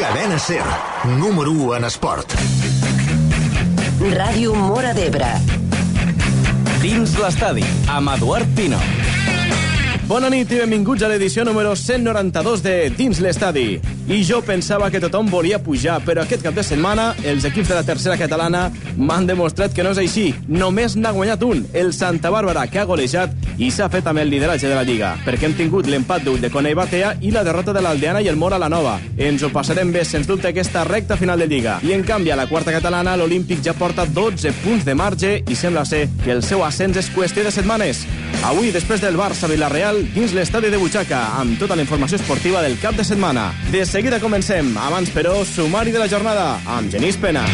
Cadena SER, número 1 en esport. Ràdio Móra d'Ebre. Dins l'estadi, amb Eduard Pino. Bona nit i benvinguts a l'edició número 192 de Dins l'estadi. I jo pensava que tothom volia pujar, però aquest cap de setmana els equips de la tercera catalana m'han demostrat que no és així. Només n'ha guanyat un, el Santa Bàrbara, que ha golejat i s'ha fet amb el lideratge de la Lliga, perquè hem tingut l'empat d'Ulldecona i Batea i la derrota de l'Aldeana i el Móra la Nova. Ens ho passarem bé, sens dubte, aquesta recta final de Lliga. I en canvi, a la quarta catalana, l'Olímpic ja porta 12 punts de marge i sembla ser que el seu ascens és qüestió de setmanes. Avui, després del Barça-Vilareal, dins l'estadi de Butxaca, amb tota la informació esportiva del cap de setmana. De seguida comencem. Abans, però, sumari de la jornada, amb Genís Pena.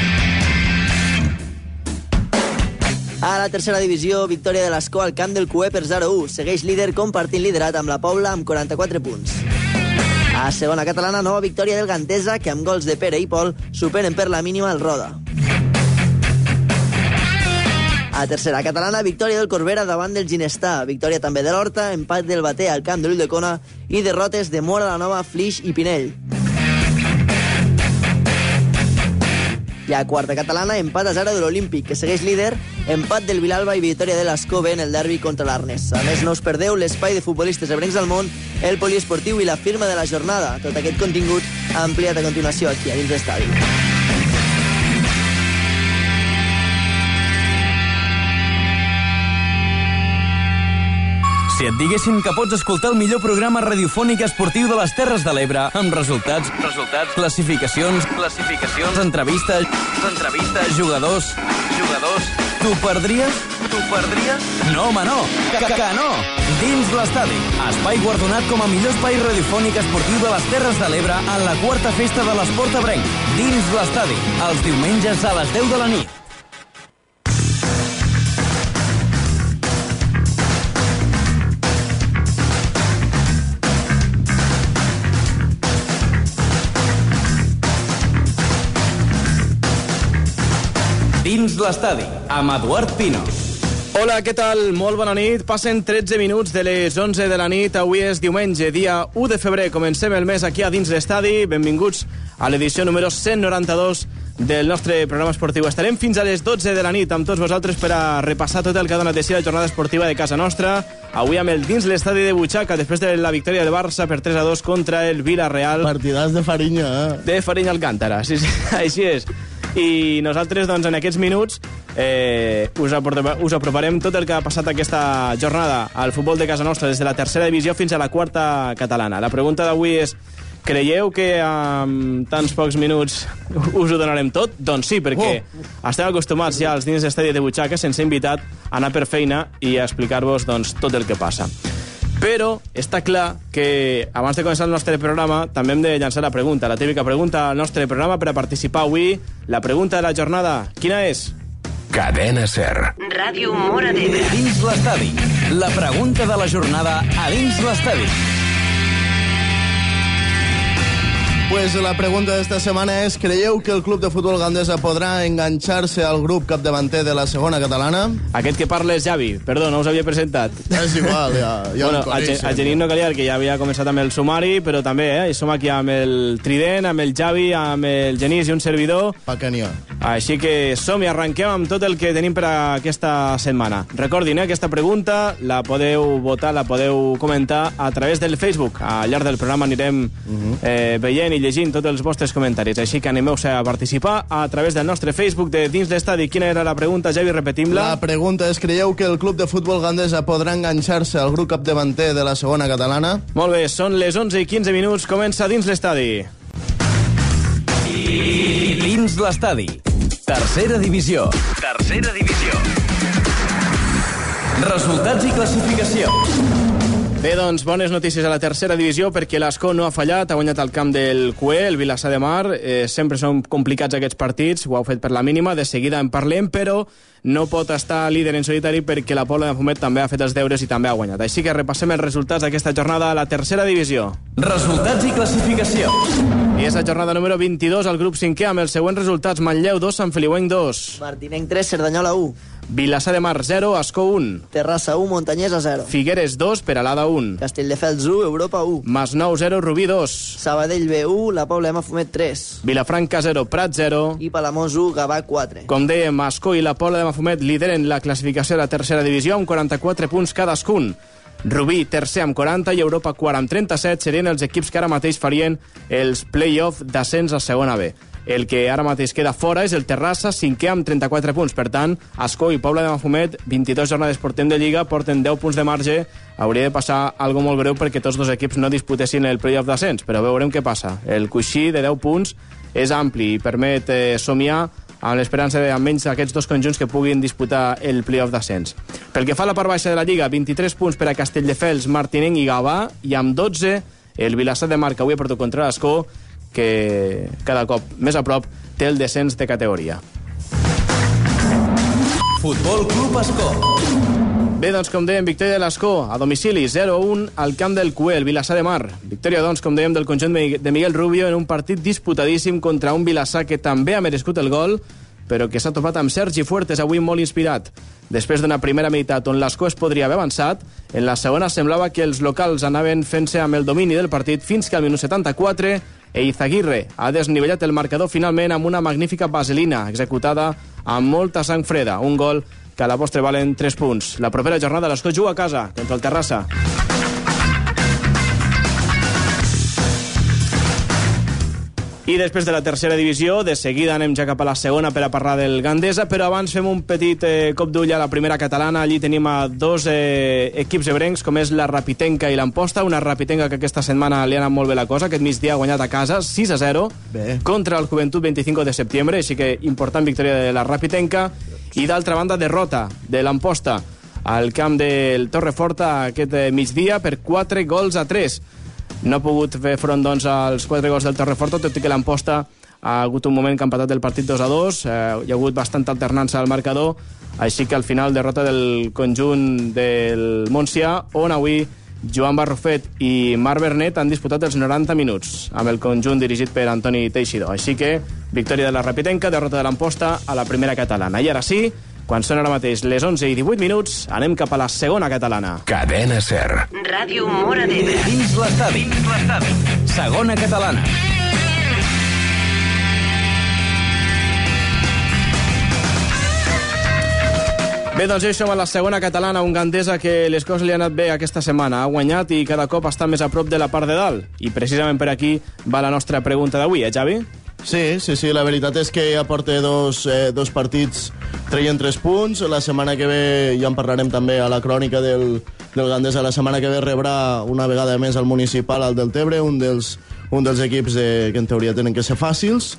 A la tercera divisió, victòria de l'Escó al camp del Cué per 0-1. Segueix líder compartint liderat amb la Pobla amb 44 punts. A segona catalana, nova victòria del Gantesa, que amb gols de Pere i Pol superen per la mínima el Roda. A tercera catalana, victòria del Corbera davant del Ginestà, victòria també de l'Horta, empat del Batea al camp de l'Ulldecona i derrotes de Móra la Nova, Flix i Pinell. I a quarta catalana, empat a 0 de l'Olímpic, que segueix líder, empat del Vilalba i victòria de l'Escove en el derbi contra l'Arnes. A més, no us perdeu l'espai de futbolistes ebrencs del món, el poliesportiu i la firma de la jornada. Tot aquest contingut ampliat a continuació aquí a Dins l'Estadi. Si et diguessin que pots escoltar el millor programa radiofònic esportiu de les Terres de l'Ebre, amb resultats, classificacions, entrevistes, jugadors, t'ho perdries? No, home, no, que no! Dins l'estadi, espai guardonat com a millor espai radiofònic esportiu de les Terres de l'Ebre en la quarta festa de l'esport ebrenc. Dins l'estadi, els diumenges a les 10 de la nit. Dins l'estadi, amb Eduard Pino. Hola, què tal? Molt bona nit. Passen 13 minuts de les 11 de la nit. Avui és diumenge, dia 1 de febrer. Comencem el mes aquí a Dins l'estadi. Benvinguts a l'edició número 192 del nostre programa esportiu. Estarem fins a les 12 de la nit amb tots vosaltres per a repassar tot el que ha donat de si la jornada esportiva de casa nostra. Avui amb el Dins l'estadi de Butxaca, després de la victòria del Barça per 3-2 contra el Vilareal. Partidàs de Farinya, De Farinya Alcántara, sí, així és. I nosaltres, doncs, en aquests minuts us aproparem tot el que ha passat aquesta jornada al futbol de casa nostra, des de la tercera divisió fins a la quarta catalana. La pregunta d'avui és: creieu que amb tants pocs minuts us ho donarem tot? Doncs sí, perquè estem acostumats ja als Dins l'estadi de Butxaca, sense invitat, a anar per feina i a explicar-vos, doncs, tot el que passa. Però està clar que abans de començar el nostre programa també hem de llançar la pregunta, la típica pregunta al nostre programa per a participar avui. La pregunta de la jornada, quina és? Cadena SER. Ràdio Móra d'Ebre. Dins l'estadi, la pregunta de la jornada a Dins l'estadi. Pues la pregunta d'esta setmana és: creieu que el club de futbol Gandesa podrà enganxar-se al grup capdavanter de la segona catalana? Aquest que parla és Javi. Perdó, no us havia presentat. És igual, ja bueno, a Genís no calia, que ja havia començat amb el sumari, però també, som aquí amb el Trident, amb el Javi, amb el Genís i un servidor. Pa que n'hi ha. Així que som i arrenquem amb tot el que tenim per a aquesta setmana. Recordin, aquesta pregunta la podeu votar, la podeu comentar a través del Facebook. Al llarg del programa anirem veient i llegint tots els vostres comentaris. Així que animeu-se a participar a través del nostre Facebook de Dins l'estadi. Quina era la pregunta, Javi? Repetim-la. La pregunta és: creieu que el club de futbol Gandesa podrà enganxar-se al grup capdavanter de la segona catalana? Molt bé, són les 11:15 minuts. Comença Dins l'estadi. Dins l'estadi, tercera divisió. Resultats i classificació. Bé, doncs, bones notícies a la tercera divisió, perquè l'Escó no ha fallat, ha guanyat al camp del Cué, el Vilassar de Mar. Sempre són complicats aquests partits, ho heu fet per la mínima, de seguida en parlem, però no pot estar líder en solitari perquè la Pobla de Mafumet també ha fet els deures i també ha guanyat. Així que repassem els resultats d'aquesta jornada a la tercera divisió. Resultats i classificació. I és la jornada número 22 al grup 5è amb els següents resultats: Manlleu 2, Sant Feliuenc 2. Martinenc 3, Cerdanyola 1. Vilassar de Mar 0, Ascó 1. Terrassa 1, Montanyesa 0. Figueres 2, Peralada 1. Castelldefels 1, Europa 1. Masnou 0, Rubí 2. Sabadell B 1, La Pobla de Mafumet 3. Vilafranca 0, Prat 0. I Palamós 1, Gavà 4. Com dèiem, Ascó i La Pobla de Mafumet lideren la classificació de la tercera divisió amb 44 punts cadascun. Rubí, tercer amb 40 i Europa quart amb 37 serien els equips que ara mateix farien els play-off d'ascens a segona B. El que ara mateix queda fora és el Terrassa, cinquè amb 34 punts. Per tant, Ascó i Pobla de Mafumet, 22 jornades portem de Lliga, porten 10 punts de marge. Hauria de passar algo molt greu perquè tots dos equips no disputessin el play-off d'ascens, però veurem què passa. El coixí de 10 punts és ampli i permet somiar amb l'esperança d'almenys aquests dos conjunts que puguin disputar el play-off d'ascens. Pel que fa a la part baixa de la Lliga, 23 punts per a Castelldefels, Martinenc i Gavà, i amb 12 el Vilassar de Mar, que avui ha perdut contra l'Ascó, que cada cop més a prop té el descens de categoria. Futbol Club Ascó. Bé, doncs, com dèiem, victòria de l'Ascó a domicili, 0-1 al camp del Cué, el Vilassar de Mar. Victòria, doncs, com dèiem, del conjunt de Miguel Rubio en un partit disputadíssim contra un Vilassar que també ha merescut el gol, però que s'ha topat amb Sergi Fuertes, avui molt inspirat. Després d'una primera meitat on l'Ascó es podria haver avançat, en la segona semblava que els locals anaven fent-se amb el domini del partit fins que al minut 74 Eizaguirre ha desnivellat el marcador finalment amb una magnífica vaselina executada amb molta sang freda. Un gol que a la postre valen 3 punts. La propera jornada l'Ascó juga a casa contra el Terrassa. I després de la tercera divisió, de seguida anem ja cap a la segona per a parlar del Gandesa, però abans fem un petit cop d'ull a la primera catalana. Allí tenim a dos equips ebrencs, com és la Rapitenca i l'Amposta. Una Rapitenca que aquesta setmana li ha anat molt bé la cosa. Aquest migdia ha guanyat a casa 6-0 contra el Joventut 25 de setembre, així que important victòria de la Rapitenca. I d'altra banda, derrota de l'Amposta al camp del Torreforta aquest migdia per 4-3. No ha pogut fer front, doncs, als 4 gols del Torreforta, tot i que l'Amposta ha hagut un moment que ha empatat el partit 2-2, hi ha hagut bastanta alternança al marcador, així que al final derrota del conjunt del Montsià, on avui Joan Barrufet i Marc Bernet han disputat els 90 minuts amb el conjunt dirigit per Antoni Teixidor. Així que victòria de la Rapitenca, derrota de l'Amposta a la primera catalana. I ara sí, quan són ara mateix les 11 i 18 minuts, anem cap a la segona catalana. Cadena SER. Ràdio Móra d'Ebre. Dins l'estadi. Segona catalana. Bé, doncs ja som a la segona catalana, un Gandesa que les coses li han anat bé aquesta setmana. Ha guanyat i cada cop està més a prop de la part de dalt. I precisament per aquí va la nostra pregunta d'avui, Javi? Sí, la veritat és que ja porta dos partits traient 3 punts. La setmana que ve ja en parlarem també a la crònica del Gandesa. La setmana que ve rebrà una vegada més al Municipal, al Deltebre, un dels equips que en teoria tenen que ser fàcils,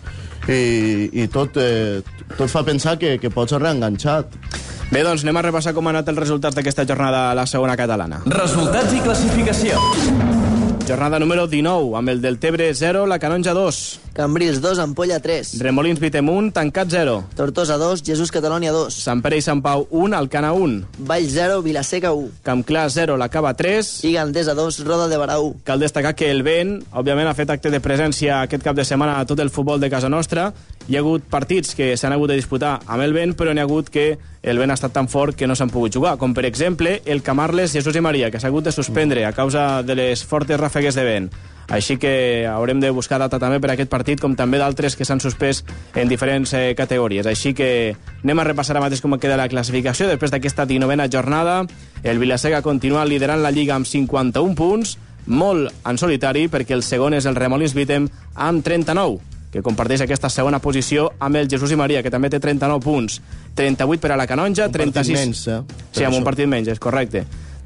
i tot fa pensar que pot ser reenganxat. Bé, doncs anem a repassar com han anat els resultats d'aquesta jornada a la segona catalana. Resultats i classificació. Jornada número 19, amb el Deltebre 0, la Canonja 2. Cambrils 2, Ampolla 3. Remolins Vitemunt, Tancat 0. Tortosa 2, Jesús Catalònia 2. Sant Pere i Sant Pau 1, Alcana 1. Valls 0, Vilaseca 1. Campclar 0, la Cava 3. I Gandesa 2, Roda de Barà 1. Cal destacar que el vent, òbviament, ha fet acte de presència aquest cap de setmana a tot el futbol de casa nostra. Hi ha hagut partits que s'han hagut de disputar amb el vent, però n'hi ha hagut que el vent ha estat tan fort que no s'han pogut jugar, com per exemple el Camarles Jesús i Maria, que s'ha hagut de suspendre a causa de les fortes ràfegues de vent. Així que haurem de buscar data també per aquest partit, com també d'altres que s'han suspès en diferents categories. Així que anem a repassar ara mateix com queda la classificació. Després d'aquesta 19a jornada, el Vilaseca continua liderant la Lliga amb 51 punts, molt en solitari, perquè el segon és el Remolins Vitem amb 39, que comparteix aquesta segona posició amb el Jesús i Maria, que també té 39 punts. 38 per a la Canonja, 36... menys, sí, amb un partit menys, és correcte.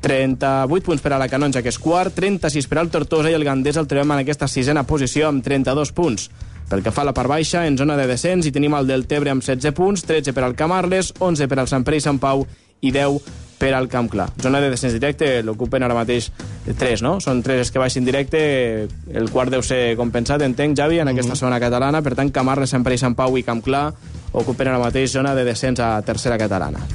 38 punts per a la Canonja, que és quart, 36 per al Tortosa, i el Gandesa el trobem en aquesta sisena posició amb 32 punts. Pel que fa a la part baixa, en zona de descens, hi tenim el Deltebre amb 16 punts, 13 per al Camarles, 11 per al Sant Pere i Sant Pau i 10 per al Camp Clar. Zona de descens directe l'ocupen ara mateix 3, no? Són 3 els que baixin directe, el quart deu ser compensat, entenc, Javi, en aquesta zona catalana. Per tant, Camarles, Sant Pere i Sant Pau i Camp Clar ocupen ara mateix zona de descens a tercera catalana.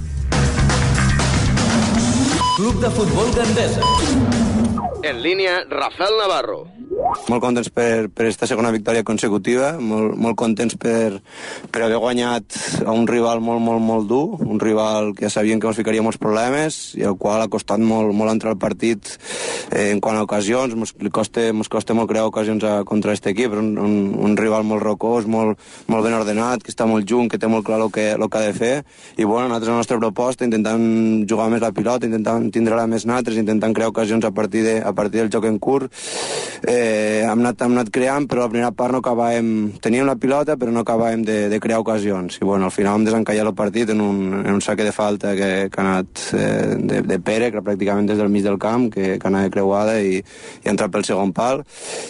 Club de Futbol Gandesa. En línia, Rafael Navarro. Molt contents per esta segona victòria consecutiva, molt contents per haver guanyat a un rival molt dur, un rival que ja sabien que ens ficaria molts problemes i al qual ha costat molt entrar al partit en quant a ocasions, ens costa molt crear ocasions contra aquest equip, un rival molt rocós, molt ben ordenat, que està molt junt, que té molt clar el que ha de fer, i bueno, nosaltres la nostra proposta, intentant jugar més la pilota, intentant tindre-la més nosaltres, intentant crear ocasions a partir del joc en curt. Hem anat creant, però a la primera part no acabàvem... Teníem la pilota, però no acabàvem de crear ocasions. I bueno, al final hem desencallat el partit en un saque de falta que ha anat de Pere, que pràcticament des del mig del camp, que ha anat creuada i ha entrat pel segon pal.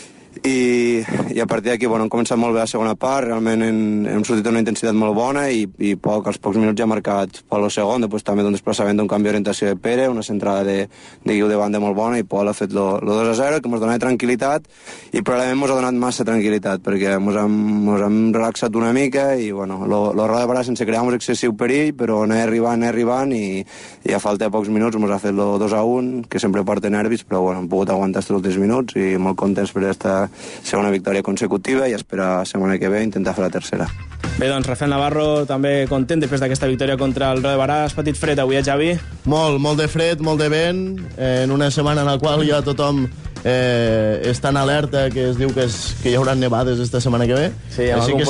I a partir d'aquí, bueno, hem començat molt bé la segona part, realment hem sortit una intensitat molt bona i als pocs minuts ja ha marcat Pol el segon, després també un desplaçament d'un canvi d'orientació de Pere, una centrada de Guiu de banda molt bona i Pol ha fet el 2-0, que ens donava tranquil·litat i probablement ens ha donat massa tranquil·litat perquè ens hem relaxat una mica i bueno, el Roda de Barà sense crear un excessiu perill, però anar arribant i a falta de pocs minuts ens ha fet el 2-1, que sempre porta nervis, però bueno, hem pogut aguantar els últims minuts i molt contents per aquesta segona victòria consecutiva i esperar la setmana que ve intentar fer la tercera. Bé, doncs Rafael Navarro també content després d'aquesta victòria contra el Roda de Barà. Has patit fred avui, Javi? Molt de fred, molt de vent, en una setmana en la qual ja tothom està en alerta, que es diu que hi haurà nevades esta setmana que ve. Sí, així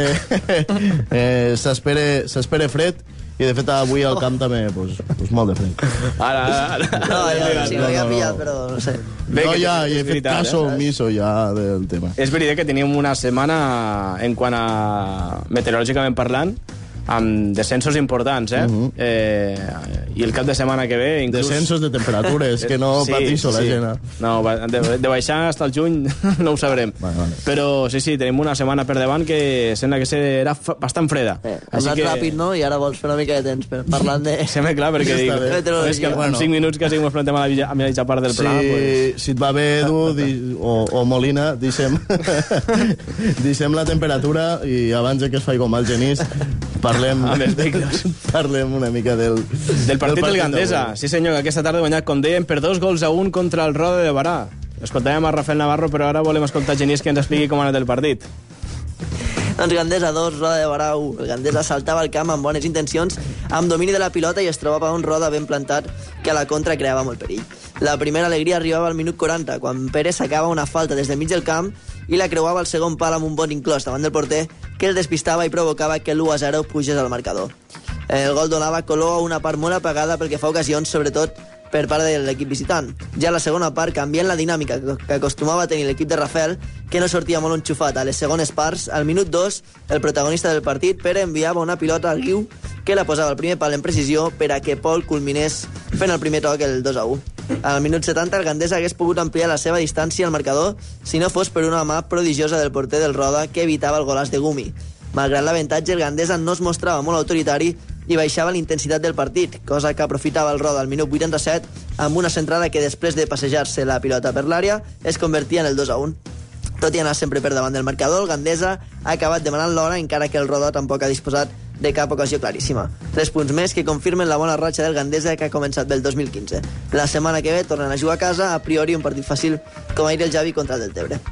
que s'espera fred. I, de fet, avui al camp també, pues molt de fred. Ara. No, sí, no hi ha pillat, però no sé. No, ja he fet caso omiso ja del tema. És veritat que teníem una setmana, en quant a meteorològicament parlant, amb descensos importants, i el cap de setmana que ve... Inclús... Descensos de temperatures, que no patixo la gent. No, de baixar fins al juny no ho sabrem. Vale. Però sí, tenim una setmana per davant que sembla que serà bastant freda. Has anat ràpid, no? I ara vols fer una mica de temps parlant de... Sembla clar, perquè és que en 5 minuts quasi ens plantem a la mitja part del programa. Si et va bé, Edu o Molina, deixem la temperatura i abans que es faci com al Genís parlem una mica del partit del Gandesa. Sí senyor, que aquesta tarda ha guanyat, com dèiem, per 2-1 contra el Roda de Barà. Escoltàvem a Rafael Navarro, però ara volem escoltar Genís que ens expliqui com ha anat el partit. Doncs Gandesa 2, Roda de Barà 1. El Gandesa saltava al camp amb bones intencions, amb domini de la pilota i es trobava un Roda ben plantat que a la contra creava molt perill. La primera alegria arribava al minut 40, quan Pérez sacava una falta des del mig del camp i la creuava al segon pal amb un bon inclòs davant del porter, que el despistava i provocava que l'1-0 pugés al marcador. El gol donava color a una part molt apagada pel que fa ocasions, sobretot per part de l'equip visitant. Ja a la segona part, canviant la dinàmica que acostumava a tenir l'equip de Rafael, que no sortia molt enxufat a les segones parts, al minut 2, el protagonista del partit, Pere, enviava una pilota al Guiu, que la posava al primer pal en precisió per a que Pol culminés fent el primer toc, el 2-1. Al minut 70, el Gandesa hagués pogut ampliar la seva distància al marcador si no fos per una mà prodigiosa del porter del Roda que evitava el golàs de Gumi. Malgrat l'avantatge, el Gandesa no es mostrava molt autoritari i baixava la intensitat del partit, cosa que aprofitava el Roda al minut 87 amb una centrada que després de passejar-se la pilota per l'àrea es convertia en el 2-1. Tot i anar sempre per davant del marcador, el Gandesa ha acabat demanant l'hora, encara que el Roda tampoc ha disposat de cap ocasió claríssima. 3 punts més que confirmen la bona ratxa del Gandesa que ha començat bé el 2015. La setmana que ve tornen a jugar a casa, a priori un partit fàcil com ahir el Javi contra el Deltebre.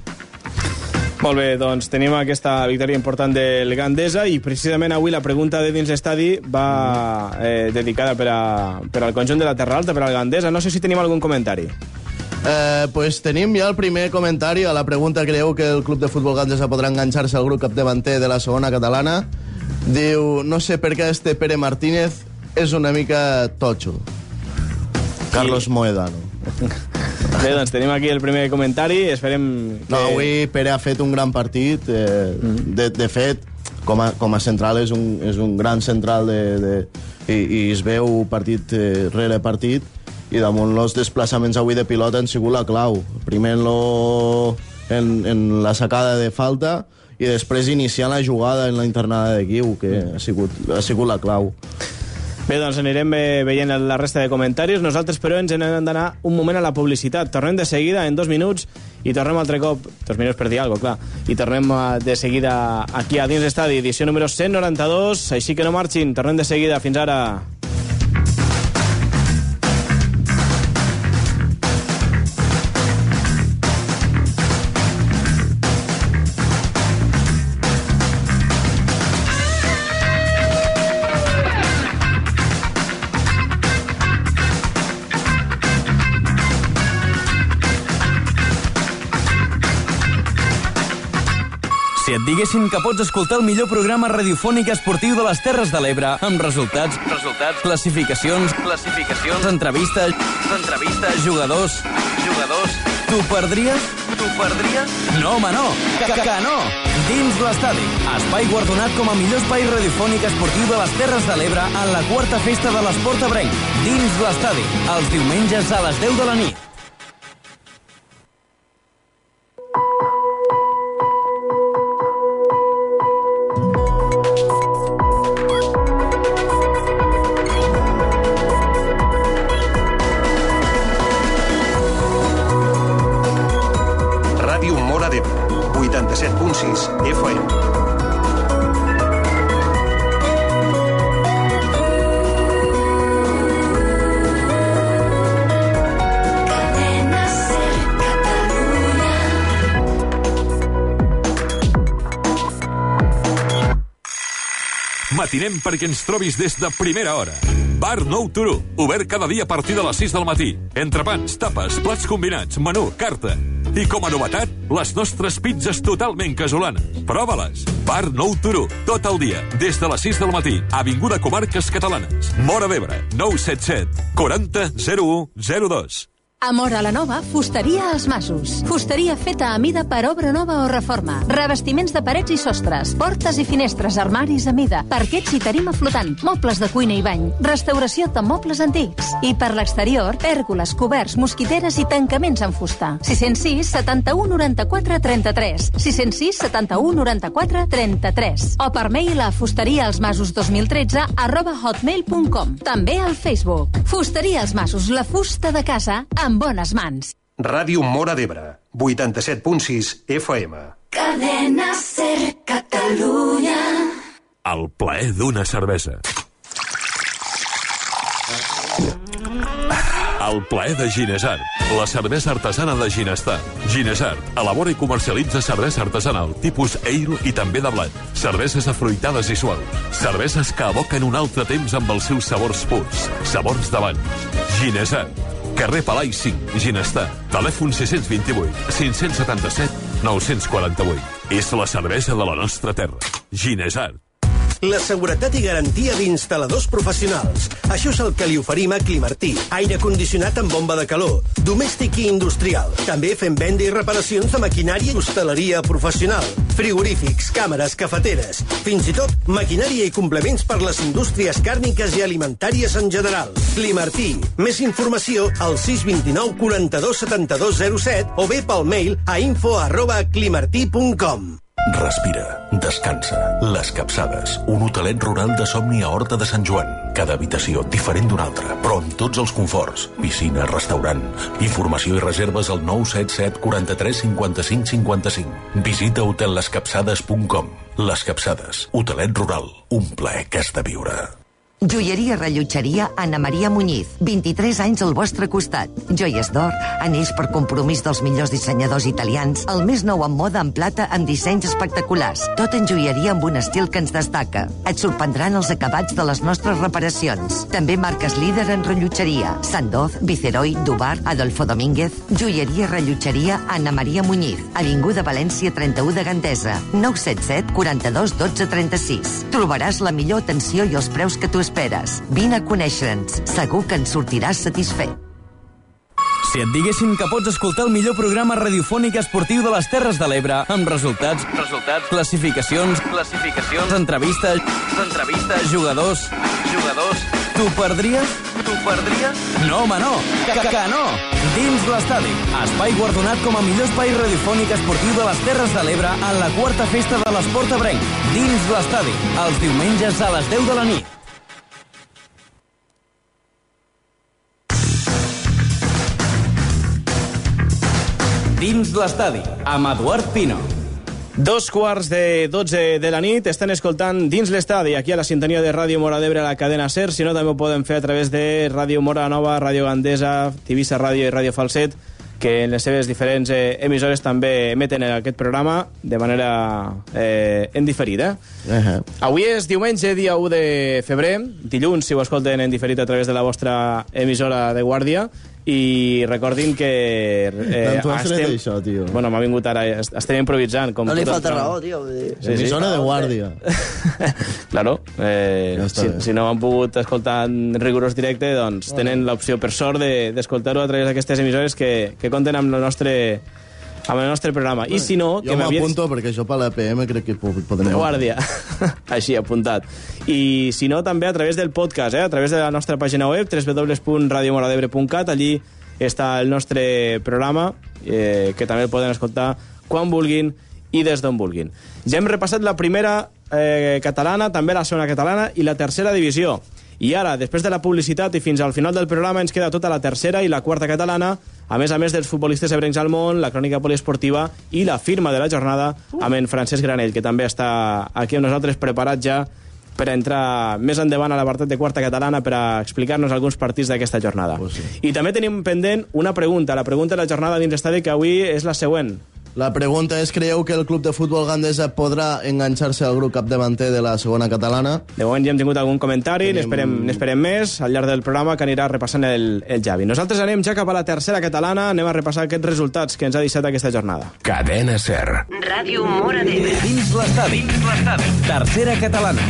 Molt bé, doncs tenim aquesta victòria important del Gandesa i precisament avui la pregunta de dins l'estadi va dedicada per al conjunt de la Terra Alta, per al Gandesa. No sé si tenim algun comentari. Pues tenim ja el primer comentari a la pregunta: creieu que el club de futbol Gandesa podrà enganxar-se al grup capdavanter de la segona catalana? Diu, no sé per què este Pere Martínez és una mica totxo. Carlos Moedano. Bé, doncs tenim aquí el primer comentari, esperem que... No, avui Pere ha fet un gran partit, de fet, com a central és un gran central i es veu partit rere partit, i damunt els desplaçaments avui de pilota han sigut la clau. Primer en la sacada de falta i després iniciant la jugada en la internada de Guiu, que ha sigut la clau. Bé, doncs anirem veient la resta de comentaris. Nosaltres, però, ens hem d'anar un moment a la publicitat. Tornem de seguida, en 2 minuts, i tornem altre cop, 2 minuts per dir alguna cosa, clar, i tornem de seguida aquí a dins l'estadi, edició número 192, així que no marxin, tornem de seguida, fins ara. Si et diguessin que pots escoltar el millor programa radiofònic esportiu de les Terres de l'Ebre, amb resultats, classificacions, entrevistes, jugadors, t'ho perdries? No, home, no! Que no! Dins l'estadi, espai guardonat com a millor espai radiofònic esportiu de les Terres de l'Ebre en la 4a Festa de l'Esport Ebrenc. Dins l'estadi, els diumenges a les 10 de la nit. Ràdio Móra d'Ebre, 87.6 FM. Matinem perquè ens trobis des de primera hora. Bar Nou Turó, obert cada dia a partir de les 6 del matí. Entrepans, tapes, plats combinats, menú, carta. I com a novetat, les nostres pizzas totalment casolanes. Prova-les. Bar Nou Turó, tot el dia, des de les 6 del matí. Avinguda Comarques Catalanes. Móra d'Ebre, 977 40 01 02. A Móra la Nova, fusteria als Masos. Fusteria feta a mida per obra nova o reforma. Revestiments de parets i sostres, portes i finestres, armaris a mida, parquets i tarima flotant, mobles de cuina i bany, restauració de mobles antics. I per l'exterior, pèrgoles, coberts, mosquiteres i tancaments en fusta. 606 71 94 33. 606 71 94 33. O per mail a fusteriaalsmasos2013 @hotmail.com. També al Facebook. Fusteria als Masos, la fusta de casa en bones mans. Ràdio Móra d'Ebre, 87.6 FM. Cadena Ser Catalunya. El plaer d'una cervesa. El plaer de Ginesart, la cervesa artesana de Ginestar. Ginesart elabora i comercialitza cervesa artesanal, tipus ale i també de blat. Cerveses afruitades i suaus. Cerveses que evoquen un altre temps amb els seus sabors purs. Sabors d'abans. Ginesart. Carrer Palai 5, Ginestar. Telèfon 628 577 948. És la cervesa de la nostra terra. Ginesart. La seguretat i garantia d'instal·ladors professionals. Això és el que li oferim a Climartí. Aire condicionat amb bomba de calor, domèstic i industrial. També fem venda i reparacions de maquinària i hostaleria professional. Frigorífics, càmeres, cafeteres. Fins i tot maquinària i complements per les indústries càrniques i alimentàries en general. Climartí. Més informació al 629 42 72 07 o bé pel mail a info@climartí.com. Respira, descansa. Les Capçades, un hotelet rural de somni a Horta de Sant Joan. Cada habitació diferent d'una altra, però amb tots els conforts. Piscina, restaurant. Informació i reserves al 977 43 55 55. Visita hotellescapçades.com. Les Capçades, hotelet rural. Un plaer que has de viure. Joieria Rellotgeria Anna Maria Muñiz. 23 anys al vostre costat. Joies d'or, anells per compromís dels millors dissenyadors italians, el més nou en moda en plata amb dissenys espectaculars. Tot en joieria amb un estil que ens destaca. Et sorprendran els acabats de les nostres reparacions. També marques líder en rellotgeria. Sandoz, Viceroy, Dubar, Adolfo Domínguez. Joieria Rellotgeria Anna Maria Muñiz. Avinguda València 31 de Gandesa. 977 42 12 36. Trobaràs la millor atenció i els preus que tu esperes. Vine a conèixer-nos. Segur que en sortiràs satisfet. Si et diguessin que pots escoltar el millor programa radiofònic esportiu de les Terres de l'Ebre, amb resultats, classificacions, entrevistes, jugadors, t'ho perdries? No, home, no! Que no! Dins l'estadi, espai guardonat com a millor espai radiofònic esportiu de les Terres de l'Ebre en la 4a Festa de l'Esport Ebrenc. Dins l'estadi, els diumenges a les 10 de la nit. Dins l'estadi, amb Eduard Pino. 2:45 de la nit, estan escoltant Dins l'estadi, aquí a la sintonia de Ràdio Móra d'Ebre a la cadena SER, si no també ho poden fer a través de Ràdio Móra Nova, Ràdio Gandesa, Tivissa Ràdio i Ràdio Falset, que en les seves diferents emissores també emeten aquest programa de manera en diferit. Avui és diumenge, dia 1 de febrer, dilluns, si ho escolten en diferit a través de la vostra emissora de guàrdia, i recordin que... D'on tu has tret això, tio? Bueno, m'ha vingut ara, estem improvisant. No li falta raó, tio. Emissora de guàrdia. Claro. Si no han pogut escoltar en rigorós directe, doncs tenen l'opció, per sort, d'escoltar-ho a través d'aquestes emissores que compten amb el nostre programa. I si no... Jo m'apunto perquè això per l'APM crec que podem... De guàrdia. Així, apuntat. I si no, també a través del podcast, a través de la nostra pàgina web, www.radiomoradebre.cat. Allí està el nostre programa, que també el poden escoltar quan vulguin i des d'on vulguin. Ja hem repassat la primera catalana, també la segona catalana i la tercera divisió. I ara, després de la publicitat i fins al final del programa, ens queda tota la tercera i la quarta catalana, a més dels futbolistes ebrencs al món, la crònica poliesportiva i la firma de la jornada amb en Francesc Granell, que també està aquí amb nosaltres preparat ja per entrar més endavant a l'apartat de quarta catalana per a explicar-nos alguns partits d'aquesta jornada. Pues sí. I també tenim pendent una pregunta, la pregunta de la jornada dins l'estadi, que avui és la següent. La pregunta és, creieu que el club de futbol Gandesa podrà enganxar-se al grup capdavanter de la segona catalana? De moment ja hem tingut algun comentari, n'esperem més al llarg del programa que anirà repassant el Javi. Nosaltres anem ja cap a la tercera catalana, anem a repassar aquests resultats que ens ha deixat aquesta jornada. Cadena Ser. Ràdio Mora d'Ebre. Dins l'estadi. Tercera catalana.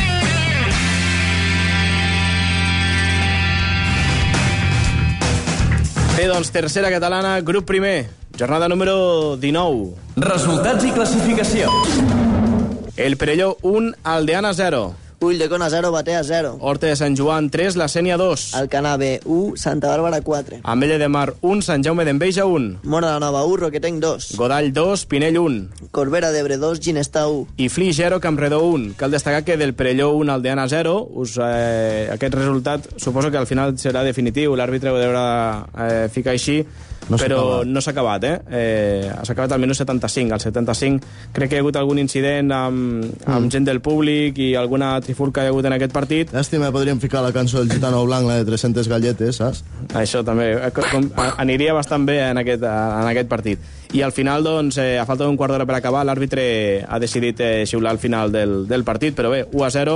Bé, doncs, tercera catalana, grup primer, jornada número 19. Resultats i classificació. El Perelló 1, Aldeana 0. Ulldecona 0, Batea 0. Horta de Sant Joan 3, La Sénia 2. Alcanar B 1, Santa Bàrbara 4. Ametlla de Mar 1, Sant Jaume d'Enveja 1. Mora de Nova 1, Roquetenc 2. Godall 2, Pinell 1. Corbera d'Ebre 2, Ginestà 1. I Flix 0, Campredó 1. Cal destacar que del Perelló 1, Aldeana 0, aquest resultat suposo que al final serà definitiu, l'àrbitre ho deurà ficar així, però no s'ha acabat, s'ha acabat al minut 75. Al 75 crec que hi ha hagut algun incident amb gent del públic i alguna trifulca hi ha hagut en aquest partit. Llàstima, podríem ficar la cançó del Gitano Blanc, la de 300 galletes, saps? Això també aniria bastant bé en aquest partit. I al final, doncs, a falta d'un quart d'hora per acabar, l'àrbitre ha decidit xiular al final del partit, però bé, 1-0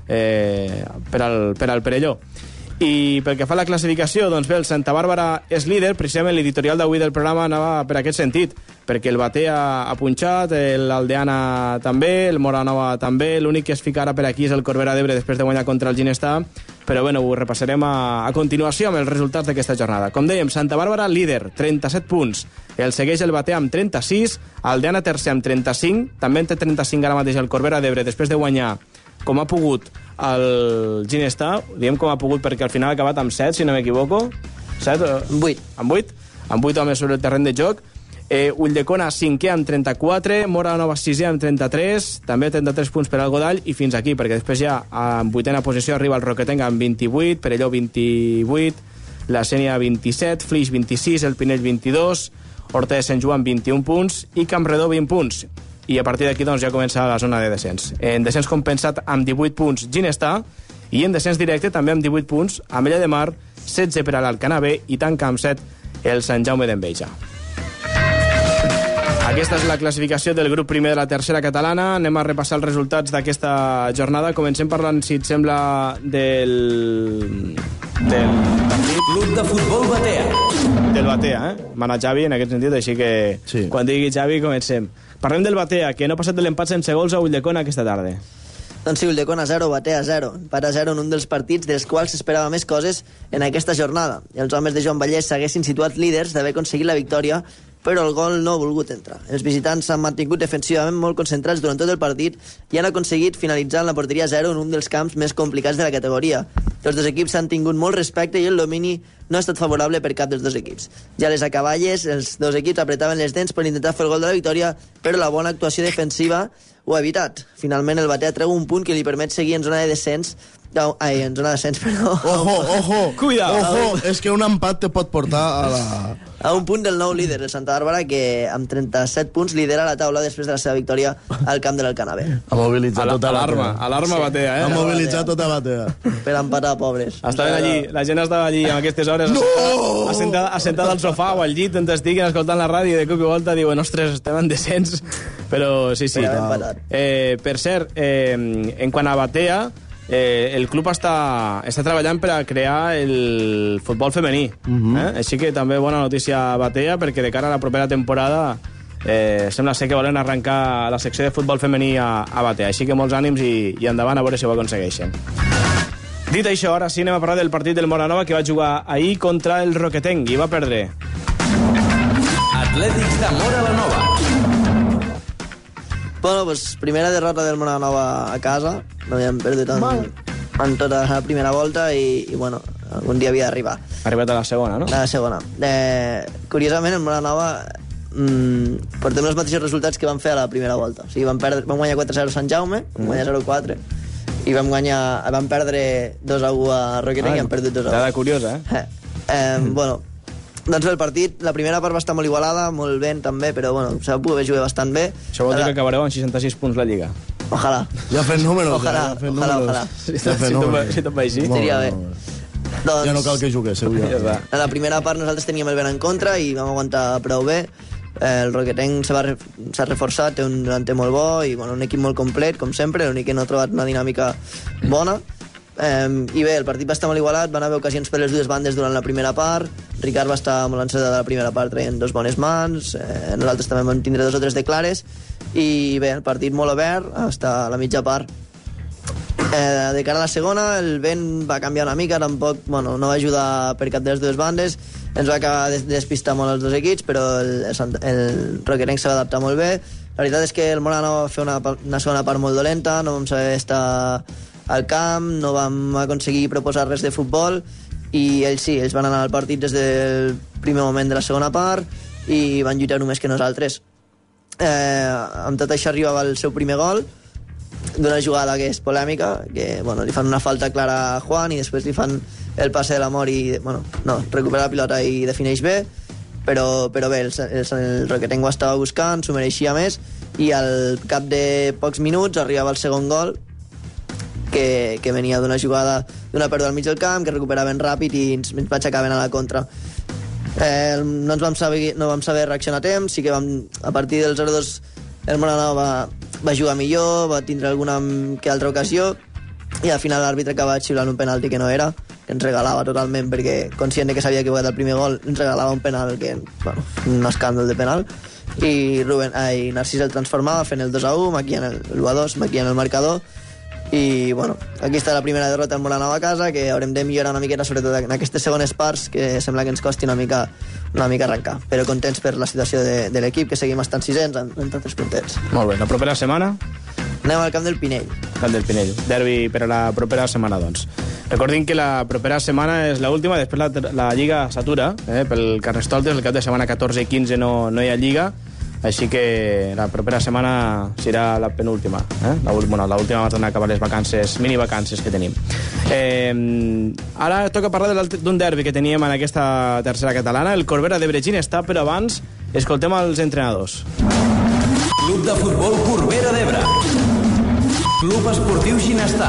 per al Perelló. I pel que fa a la classificació, doncs bé, el Santa Bàrbara és líder. Precisament l'editorial d'avui del programa anava per aquest sentit, perquè el Batea ha punxat, l'Aldeana també, el Moranova també, l'únic que es fica ara per aquí és el Corbera d'Ebre després de guanyar contra el Ginestà, però bueno, ho repassarem a continuació amb els resultats d'aquesta jornada. Com dèiem, Santa Bàrbara líder, 37 punts, el segueix el Batea amb 36, Aldeana tercer amb 35, també en té 35 ara mateix el Corbera d'Ebre després de guanyar com ha pogut el Ginestà, diem com ha pogut perquè al final ha acabat amb 7, si no m'equivoco. 7? 8. Amb 8 homes sobre el terreny de joc. Ulldecona 5è amb 34, Mora Nova 6è amb 33, també 33 punts per al Godall, i fins aquí, perquè després ja en 8a posició arriba el Roquetenc amb 28, Perelló 28, la Sénia 27, Flix 26, el Pinell 22, Horta de Sant Joan 21 punts i Campredó 20 punts. I a partir d'aquí doncs, ja comença la zona de descens. En descens compensat amb 18 punts Ginestà, i en descens directe també amb 18 punts Ametlla de Mar, 16 per a l'Alcanar B i tanca amb 7 el Sant Jaume d'Enveja. Aquesta és la classificació del grup primer de la tercera catalana. Anem a repassar els resultats d'aquesta jornada. Comencem parlant, si et sembla, del Club de Futbol Batea. Del Batea, Mana Xavi, en aquest sentit, així que sí. Quan digui Xavi comencem. Parlem del Batea, que no ha passat de l'empat sense gols a Ulldecona aquesta tarda. Doncs sí, Ulldecona 0, Batea 0. Empat a 0 en un dels partits dels quals s'esperava més coses en aquesta jornada. Els homes de Joan Vallès s'haguessin situat líders d'haver aconseguit la victòria, però el gol no ha volgut entrar. Els visitants s'han mantingut defensivament molt concentrats durant tot el partit i han aconseguit finalitzar en la porteria 0 en un dels camps més complicats de la categoria. Els dos equips s'han tingut molt respecte i el domini no ha estat favorable per cap dels dos equips. Ja les acaballes, els dos equips apretaven les dents per intentar fer el gol de la victòria, però la bona actuació defensiva ho ha evitat. Finalment el Batea treu un punt que li permet seguir en zona de descens. En zona de descens, però... Ojo! Cuidado! Ojo, és que un empat te pot portar a la... A un punt del nou líder, el Santa Bàrbara, que amb 37 punts lidera la taula després de la seva victòria al camp de l'Alcanar B. Ha mobilitzat tota Batea. Alarma Batea, Ha mobilitzat tota Batea. Per empatar, pobres. Estaven allí, la gent estava allí a aquestes hores assentada al sofà o al llit on estiguen escoltant la ràdio i de cop i volta diuen, ostres, estem en descens. Però sí. Per cert, en quant a Batea, el club està treballant per a crear el futbol femení. Així que també bona notícia a Batea, perquè de cara a la propera temporada sembla ser que volen arrencar la secció de futbol femení a Batea. Així que molts ànims i endavant, a veure si ho aconsegueixen. Dit això, ara sí anem a parlar del partit del Moranova, que va jugar ahir contra el Roquetenc i va perdre. Atlètics de Móra la Nova. Bueno, pues primera derrota del Moranova a casa. No havíem perdut en tota la primera volta i bueno, algun dia havia d'arribar. Ha arribat a la segona, no? A la segona. Curiosament, el Moranova portem els mateixos resultats que vam fer a la primera volta. O sigui, vam guanyar 4-0 a Sant Jaume, vam guanyar 0-4, i vam perdre 2-1 a Roquetenc i hem perdut 2-1. Dada curiosa, Bueno, doncs el partit, la primera part va estar molt igualada, molt ben també, però bueno, s'ha pogut jugar bastant bé. Això vol dir que acabareu amb 66 punts la Lliga. Ojalà. Ja fent números. Ojalà. Si te'n va així. Seria bé. Ja no cal que juguéssiu. En la primera part nosaltres teníem el vent en contra i vam aguantar prou bé. El Roquetenc s'ha reforçat, té un delanter molt bo i bueno, un equip molt complet, com sempre, l'únic que no ha trobat una dinàmica bona. I bé, el partit va estar molt igualat, van haver ocasions per les dues bandes durant la primera part, Ricard va estar molt encetat a la primera part traient 2 bones mans, nosaltres també vam tindre 2 o 3 de clares, i bé, el partit molt obert, hasta la mitja part. De cara a la segona, el vent va canviar una mica, tampoc, bueno, no va ajudar per cap de les dues bandes, ens va acabar de despistar molt els dos equips, però el Roquetenc se va adaptar molt bé. La veritat és que el Moranova va fer una segona part molt dolenta, no vam saber estar al camp, no vam aconseguir proposar res de futbol, i ells sí, ells van anar al partit des del primer moment de la segona part i van lluitar només que nosaltres. Amb tot això arribava el seu primer gol d'una jugada que és polèmica, que bueno, li fan una falta clara a Juan i després li fan el passe de l'amor i bueno, no, recupera la pilota i defineix bé, però bé, el Roquetenc ho estava buscant, s'ho mereixia més, i al cap de pocs minuts arribava el segon gol, que venia d'una jugada, d'una pèrdua al mig del camp, que recuperaven ràpid i ens va aixecar ben a la contra. No vam saber reaccionar a temps, sí que a partir del 0-2 el Moranova va jugar millor, va tindre alguna que altra ocasió, i al final l'àrbitre acaba xiulant un penalti que no era, que ens regalava totalment, perquè conscient que s'havia equivocat el primer gol, ens regalava un penal que, bueno, un escàndol de penal, i Narcís el transformava fent el 2-1, maquillant el 1-2, maquillant el marcador, i bueno, aquí està la primera derrota al Moranova a casa, que haurem de millorar una miqueta, sobretot en aquestes segones parts, que sembla que ens costi una mica arrencar, però contents per la situació de l'equip, que seguim estant sisens en tots els puntets. Molt bé, la propera setmana? Anem al Camp del Pinell. Camp del Pinell, derbi per a la propera setmana, doncs. Recordin que la propera setmana és l'última, després la Lliga s'atura, pel Carnestoltes, el cap de setmana 14 i 15 no hi ha Lliga, així que la propera setmana serà la penúltima, l'última abans d'anar a acabar les vacances, mini-vacances que tenim. Ara toca parlar d'un derbi que teníem en aquesta tercera catalana, el Corbera de Bregín està, però abans escoltem els entrenadors. Club de futbol Corbera d'Ebre. Club esportiu Ginestar.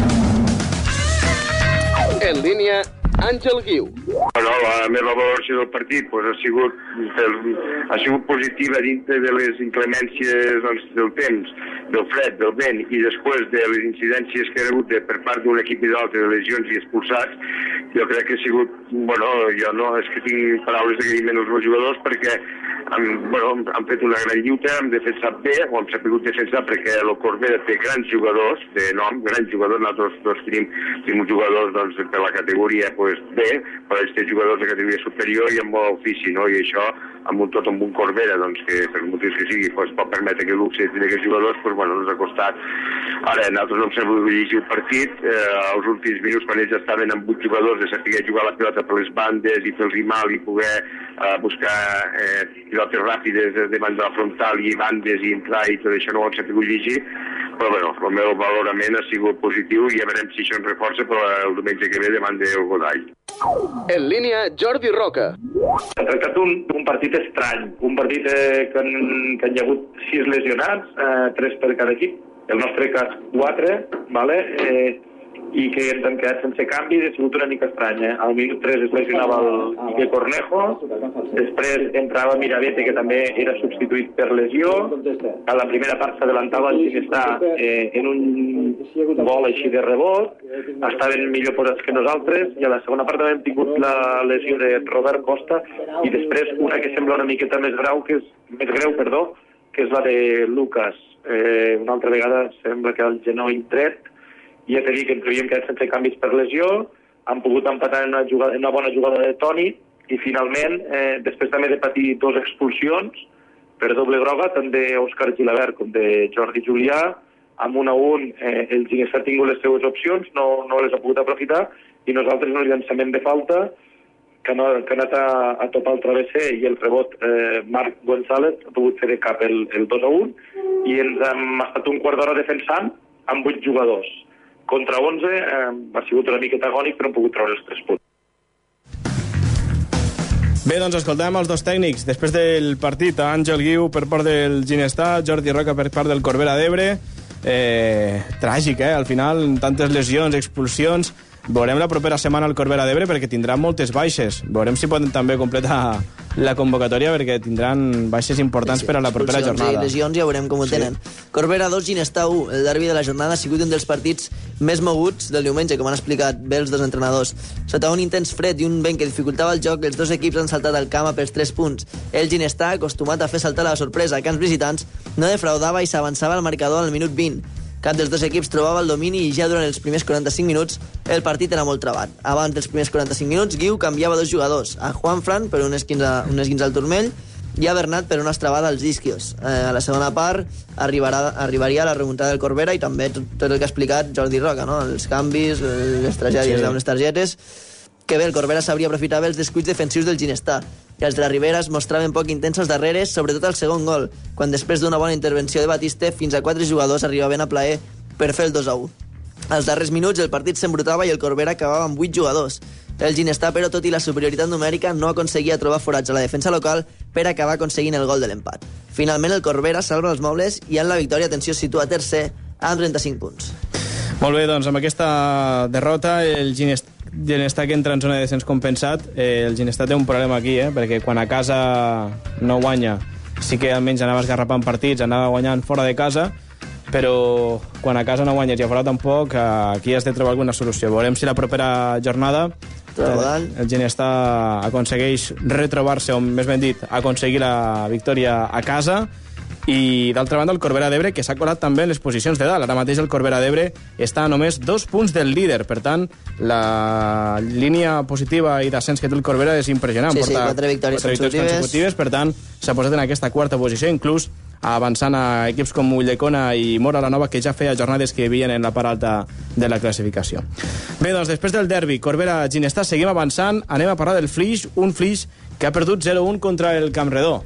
En línia, Àngel Guiu. Bueno, la meva valoració del partit ha sigut positiva dintre de les inclemències del temps, del fred, del vent i després de les incidències que ha hagut per part d'un equip i d'altre de lesions i expulsats. Jo crec que ha sigut, jo no és que tinc paraules d'agraïment als meus jugadors perquè han fet una gran lluita, han defensat bé, o han sabut defensar perquè el Corbera té grans jugadors, de nom, grans jugadors, nosaltres tenim jugadors per la categoria bé, però ells tenen jugadors de categoria superior i amb molt ofici, no? I això, amb un Corbera, que per motius que sigui pot permetre que el luxe d'aquests jugadors, ens ha costat. Ara, nosaltres no hem sabut llegir el partit, als últims minuts, quan ells estaven amb 8 jugadors, de saber jugar la pilota per les bandes i fer-los mal i poder buscar pilotes ràpides davant de la frontal i bandes i entrar i tot això no ho hem sabut llegir, però el meu valorament ha sigut positiu i ja veurem si això ens reforça per el diumenge que ve davant del Godall. En línia, Jordi Roca. Ha tractat un partit estrany, un partit que hi ha hagut 6 lesionats, 3 per cada equip, el nostre cas 4, i que ens hem quedat sense canvi, ha sigut una mica estrany. Al minut 3 es lesionava el Quique Cornejo, després entrava Mirabete, que també era substituït per lesió, a la primera part s'adelantava el Ginestà en un gol així de rebot, estaven millor posats que nosaltres, i a la segona part també hem tingut la lesió de Robert Costa, i després una que sembla una miqueta més greu, que és la de Lucas. Una altra vegada sembla que el genoll tret, i ja t'he dit que ens havíem quedat sense canvis per lesió, han pogut empatar en una bona jugada de Toni, i finalment, després també de patir 2 expulsions per doble groga, tant d'Òscar Gilabert com de Jordi Julià, amb 1-1 el Ginestà ha tingut les seues opcions, no les ha pogut aprofitar, i nosaltres en el llançament de falta, que ha anat a topar el travesser, i el rebot Marc González ha pogut fer de cap el 2-1, i ens hem estat un quart d'hora defensant amb 8 jugadors. Contra 11 ha sigut una miqueta agònic, però hem pogut treure els 3 punts. Bé, doncs escoltàvem els dos tècnics. Després del partit, Àngel Guiu per part del Ginestà, Jordi Roca per part del Corbera d'Ebre. Tràgic, al final, tantes lesions, expulsions. Veurem la propera setmana al Corbera d'Ebre perquè tindrà moltes baixes. Veurem si poden també completar la convocatòria perquè tindran baixes importants per a la propera jornada. I lesions ja veurem com ho tenen. Corbera 2, Ginestà 1. El derbi de la jornada ha sigut un dels partits més moguts del diumenge, com han explicat bé els dos entrenadors. Sota un intens fred i un vent que dificultava el joc, els dos equips han saltat al camp pels 3 punts. El Ginestà, acostumat a fer saltar la sorpresa a camps visitants, no defraudava i s'avançava al marcador al minut 20. Cap dels dos equips trobava el domini i ja durant els primers 45 minuts el partit era molt trabat. Abans dels primers 45 minuts, Guiu canviava 2 jugadors, a Juan Fran per un esquins al turmell i a Bernat per una estrabada als isquios. A la segona part arribaria la remuntada del Corbera i també tot el que ha explicat Jordi Roca, no? Els canvis, les tragèdies d'unes targetes. Que bé, el Corbera sabria aprofitar bé els descuits defensius del Ginestà, que els de la Ribera es mostraven poc intensos darreres, sobretot al segon gol, quan després d'una bona intervenció de Batiste, fins a 4 jugadors arribaven a plaer per fer el 2-1. Als darrers minuts el partit s'embrutava i el Corbera acabava amb 8 jugadors. El Ginestà, però, tot i la superioritat numèrica, no aconseguia trobar forats a la defensa local per acabar aconseguint el gol de l'empat. Finalment, el Corbera salva els mobles i en la victòria, atenció, situa tercer amb 35 punts. Molt bé, doncs amb aquesta derrota el Ginestà que entra en zona de descens compensat. El Ginestà té un problema aquí, perquè quan a casa no guanya, sí que almenys anava esgarrapant partits, anava guanyant fora de casa, però quan a casa no guanyes i a fora tampoc, aquí has de trobar alguna solució. Veurem si la propera jornada el Ginestà aconsegueix retrobar-se, o més ben dit, aconseguir la victòria a casa. I d'altra banda el Corbera d'Ebre, que s'ha colat també en les posicions de dalt. Ara mateix el Corbera d'Ebre està a només 2 punts del líder, per tant la línia positiva i d'ascens que té el Corbera és impressionant. Sí, 4 victòries consecutives. Per tant s'ha posat en aquesta quarta posició, inclús avançant a equips com Ulldecona i Mora la Nova, que ja feia jornades que vivien en la part alta de la classificació. Bé, doncs després del derbi Corbera-Ginestà seguim avançant, anem a parlar del Flix, un Flix que ha perdut 0-1 contra el Campredó.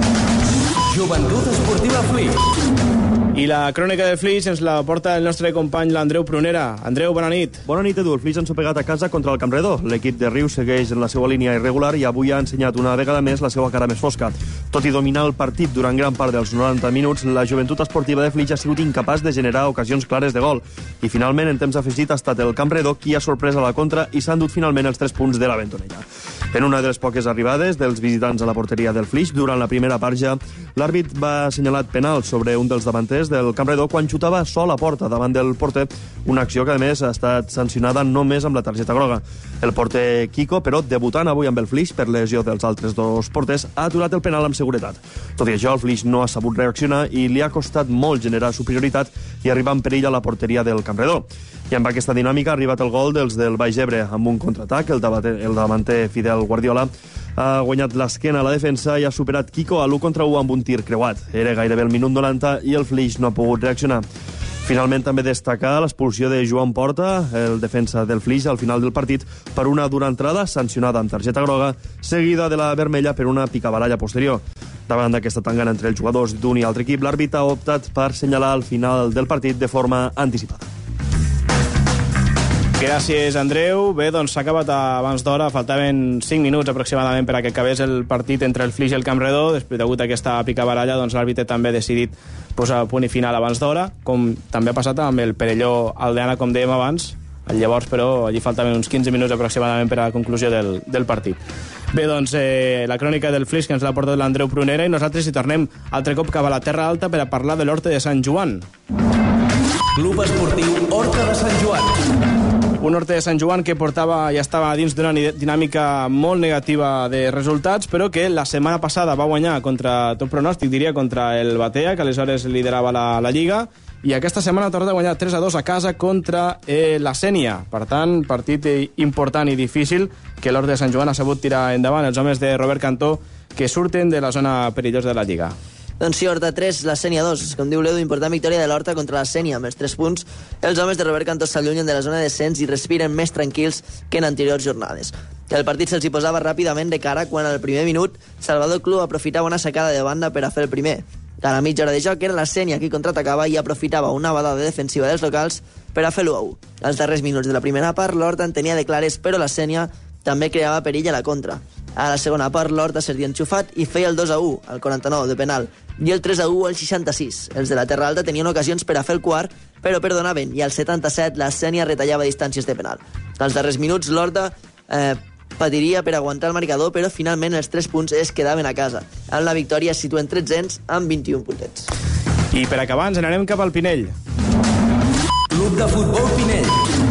Joventut Esportiva Flix. I la crònica de Flix ens la porta el nostre company l'Andreu Prunera. Andreu, bona nit. Bona nit, Edu. El Flix ens ha pegat a casa contra el Campredó. L'equip de Riu segueix en la seva línia irregular i avui ha ensenyat una vegada més la seva cara més fosca. Tot i dominar el partit durant gran part dels 90 minuts, la Joventut Esportiva de Flix ha sigut incapaç de generar ocasions clares de gol. I finalment, en temps afegit, ha estat el Campredó qui ha sorprès a la contra i s'ha endut finalment els 3 punts de la Bentonella. En una de les poques arribades dels visitants a la porteria del Flix, durant la primera part ja, l'àrbit va assenyalar penal sobre un dels davanters del Campredó quan xutava sol a porta davant del porter, una acció que a més ha estat sancionada només amb la targeta groga. El porter Kiko, però debutant avui amb el Flix per lesió dels altres 2 porters, ha aturat el penal amb seguretat. Tot i això, el Flix no ha sabut reaccionar i li ha costat molt generar superioritat i arribar en perill a la porteria del Campredó. I amb aquesta dinàmica ha arribat el gol dels del Baix Ebre amb un contraatac. El davanter Fidel Guardiola ha guanyat l'esquena a la defensa i ha superat Kiko a l'1 contra 1 amb un tir creuat. Era gairebé el minut 90 i el Flix no ha pogut reaccionar. Finalment també destacar l'expulsió de Joan Porta, el defensa del Flix, al final del partit per una dura entrada sancionada amb targeta groga, seguida de la vermella per una picabaralla posterior. Davant d'aquesta tangana entre els jugadors d'un i altre equip, l'àrbit ha optat per assenyalar al final del partit de forma anticipada. Gràcies, Andreu. Bé, doncs s'ha acabat abans d'hora. Faltaven 5 minuts aproximadament per a que acabés el partit entre el Flix i el Campredó. Després, degut a aquesta picabaralla, doncs l'àrbitre també ha decidit posar punt i final abans d'hora, com també ha passat amb el Perelló Aldeana, com dèiem abans. Llavors, però, allí faltaven uns 15 minuts aproximadament per a la conclusió del partit. Bé, doncs, la crònica del Flix que ens l'ha portat l'Andreu Prunera i nosaltres hi tornem altre cop cap a la Terra Alta per a parlar de l'Horta de Sant Joan. Club Esportiu Horta de Sant Joan. Un Horta de Sant Joan que ja estava dins d'una dinàmica molt negativa de resultats, però que la setmana passada va guanyar contra tot pronòstic, diria, contra el Batea, que aleshores liderava la Lliga, i aquesta setmana ha tornat a guanyar 3-2 a casa contra la Sénia. Per tant, partit important i difícil que l'Horta de Sant Joan ha sabut tirar endavant els homes de Robert Cantó, que surten de la zona perillosa de la Lliga. Doncs sí, Horta 3, la Sénia 2. Com diu l'Edu, important victòria de l'Horta contra la Sénia. Amb els 3 punts, els homes de Robert Cantó s'allunyen de la zona de descens i respiren més tranquils que en anteriors jornades. El partit se'ls hi posava ràpidament de cara quan al primer minut Salvador Club aprofitava una sacada de banda per a fer el primer. A la mitja hora de joc era la Sénia qui contraatacava i aprofitava una badada defensiva dels locals per a fer l'1-1. Als darrers minuts de la primera part, l'Horta en tenia de clares, però la Sénia també creava perill a la contra. A la segona part, l'Horta seria enxufat i feia el 2-1, al 49, de penal, i el 3-1 al 66. Els de la Terra Alta tenien ocasions per a fer el quart, però perdonaven, i al 77 la Sénia retallava distàncies de penal. Als darrers minuts, l'Horta patiria per aguantar el marcador, però finalment els 3 punts es quedaven a casa. Amb la victòria es situen 13 amb 21 puntets. I per acabar ens n'anem cap al Pinell. Club de Futbol Pinell.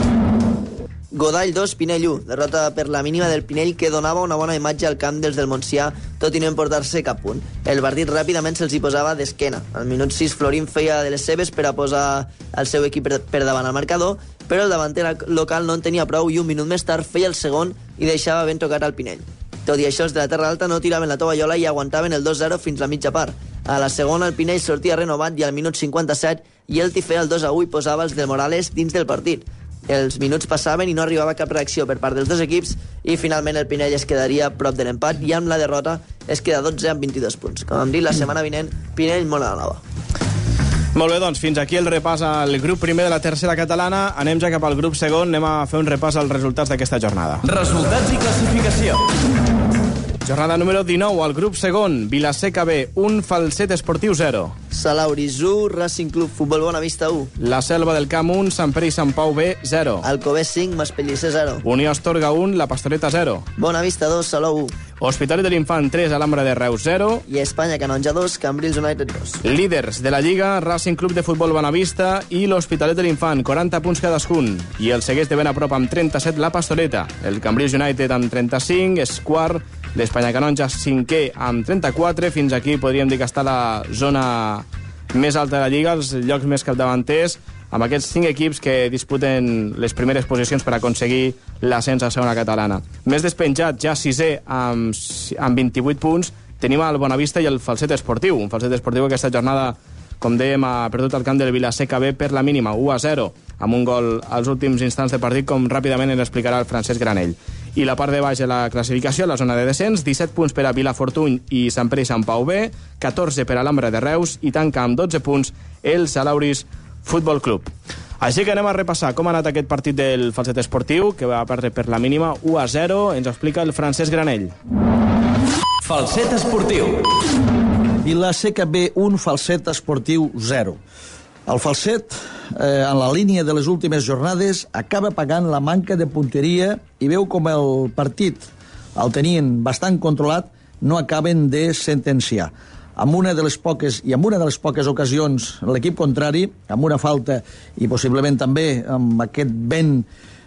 Godall 2, Pinell 1. Derrota per la mínima del Pinell que donava una bona imatge al camp dels del Montsià, tot i no emportar-se cap punt. El partit ràpidament se'ls hi posava d'esquena. Al minut 6 Florín feia de les seves per a posar el seu equip per davant al marcador, però el davanter local no en tenia prou i un minut més tard feia el segon i deixava ben tocat al Pinell. Tot i això, els de la Terra Alta no tiraven la tovallola i aguantaven el 2-0 fins la mitja part. A la segona el Pinell sortia renovat i al minut 57 i el feia el 2-1 i posava els de Morales dins del partit. Els minuts passaven i no arribava cap reacció per part dels dos equips i finalment el Pinell es quedaria prop de l'empat i amb la derrota es queda 12 amb 22 punts. Com hem dit, la setmana vinent, Pinell molt a la nova. Molt bé, doncs fins aquí el repàs al grup primer de la tercera catalana. Anem ja cap al grup segon, anem a fer un repàs als resultats d'aquesta jornada. Resultats i classificació. Jornada número 19, al grup segon, Vilaseca B, 1, Falset Esportiu 0. Salauris 1, Racing Club Futbol Bonavista 1. La Selva del Camp 1, Sant Pere i Sant Pau B 0. Alcover 5, Maspellicer 0. Unió Astorga 1, La Pastoreta 0. Bonavista 2, Salou 1. Hospitalet de l'Infant 3, Alhambra de Reus 0. I Espanya Canonja 2, Cambrils United 2. Líders de la Lliga, Racing Club de Futbol Bonavista i l'Hospitalet de l'Infant, 40 punts cadascun. I el segueix de ben a prop amb 37 La Pastoreta. El Cambrils United amb 35 és quart, l'Espanya Canonja 5è amb 34. Fins aquí podríem dir que està la zona més alta de la Lliga, els llocs més capdavanters, amb aquests 5 equips que disputen les primeres posicions per aconseguir l'ascens a segona catalana. Més despenjat, ja 6è amb 28 punts, tenim el Bonavista i el Falset Esportiu. Un Falset Esportiu que aquesta jornada, com dèiem, ha perdut el camp del Vilaseca B per la mínima, 1-0, amb un gol als últims instants de partit, com ràpidament ens explicarà el Francesc Granell. I la part de baix de la classificació, la zona de descens, 17 punts per a Vilafortuny i Sant Pere i Sant Pau B, 14 per a l'Alhambra de Reus i tanca amb 12 punts el Salauris Futbol Club. Així que anem a repassar com ha anat aquest partit del Falset Esportiu, que va perdre per la mínima 1-0. Ens explica el Francesc Granell. Falset Esportiu. Vilaseca B 1, Falset Esportiu 0. El Falset, en la línia de les últimes jornades, acaba pagant la manca de punteria i veu com el partit el tenien bastant controlat, no acaben de sentenciar. Amb una de les poques ocasions l'equip contrari, amb una falta i possiblement també amb aquest vent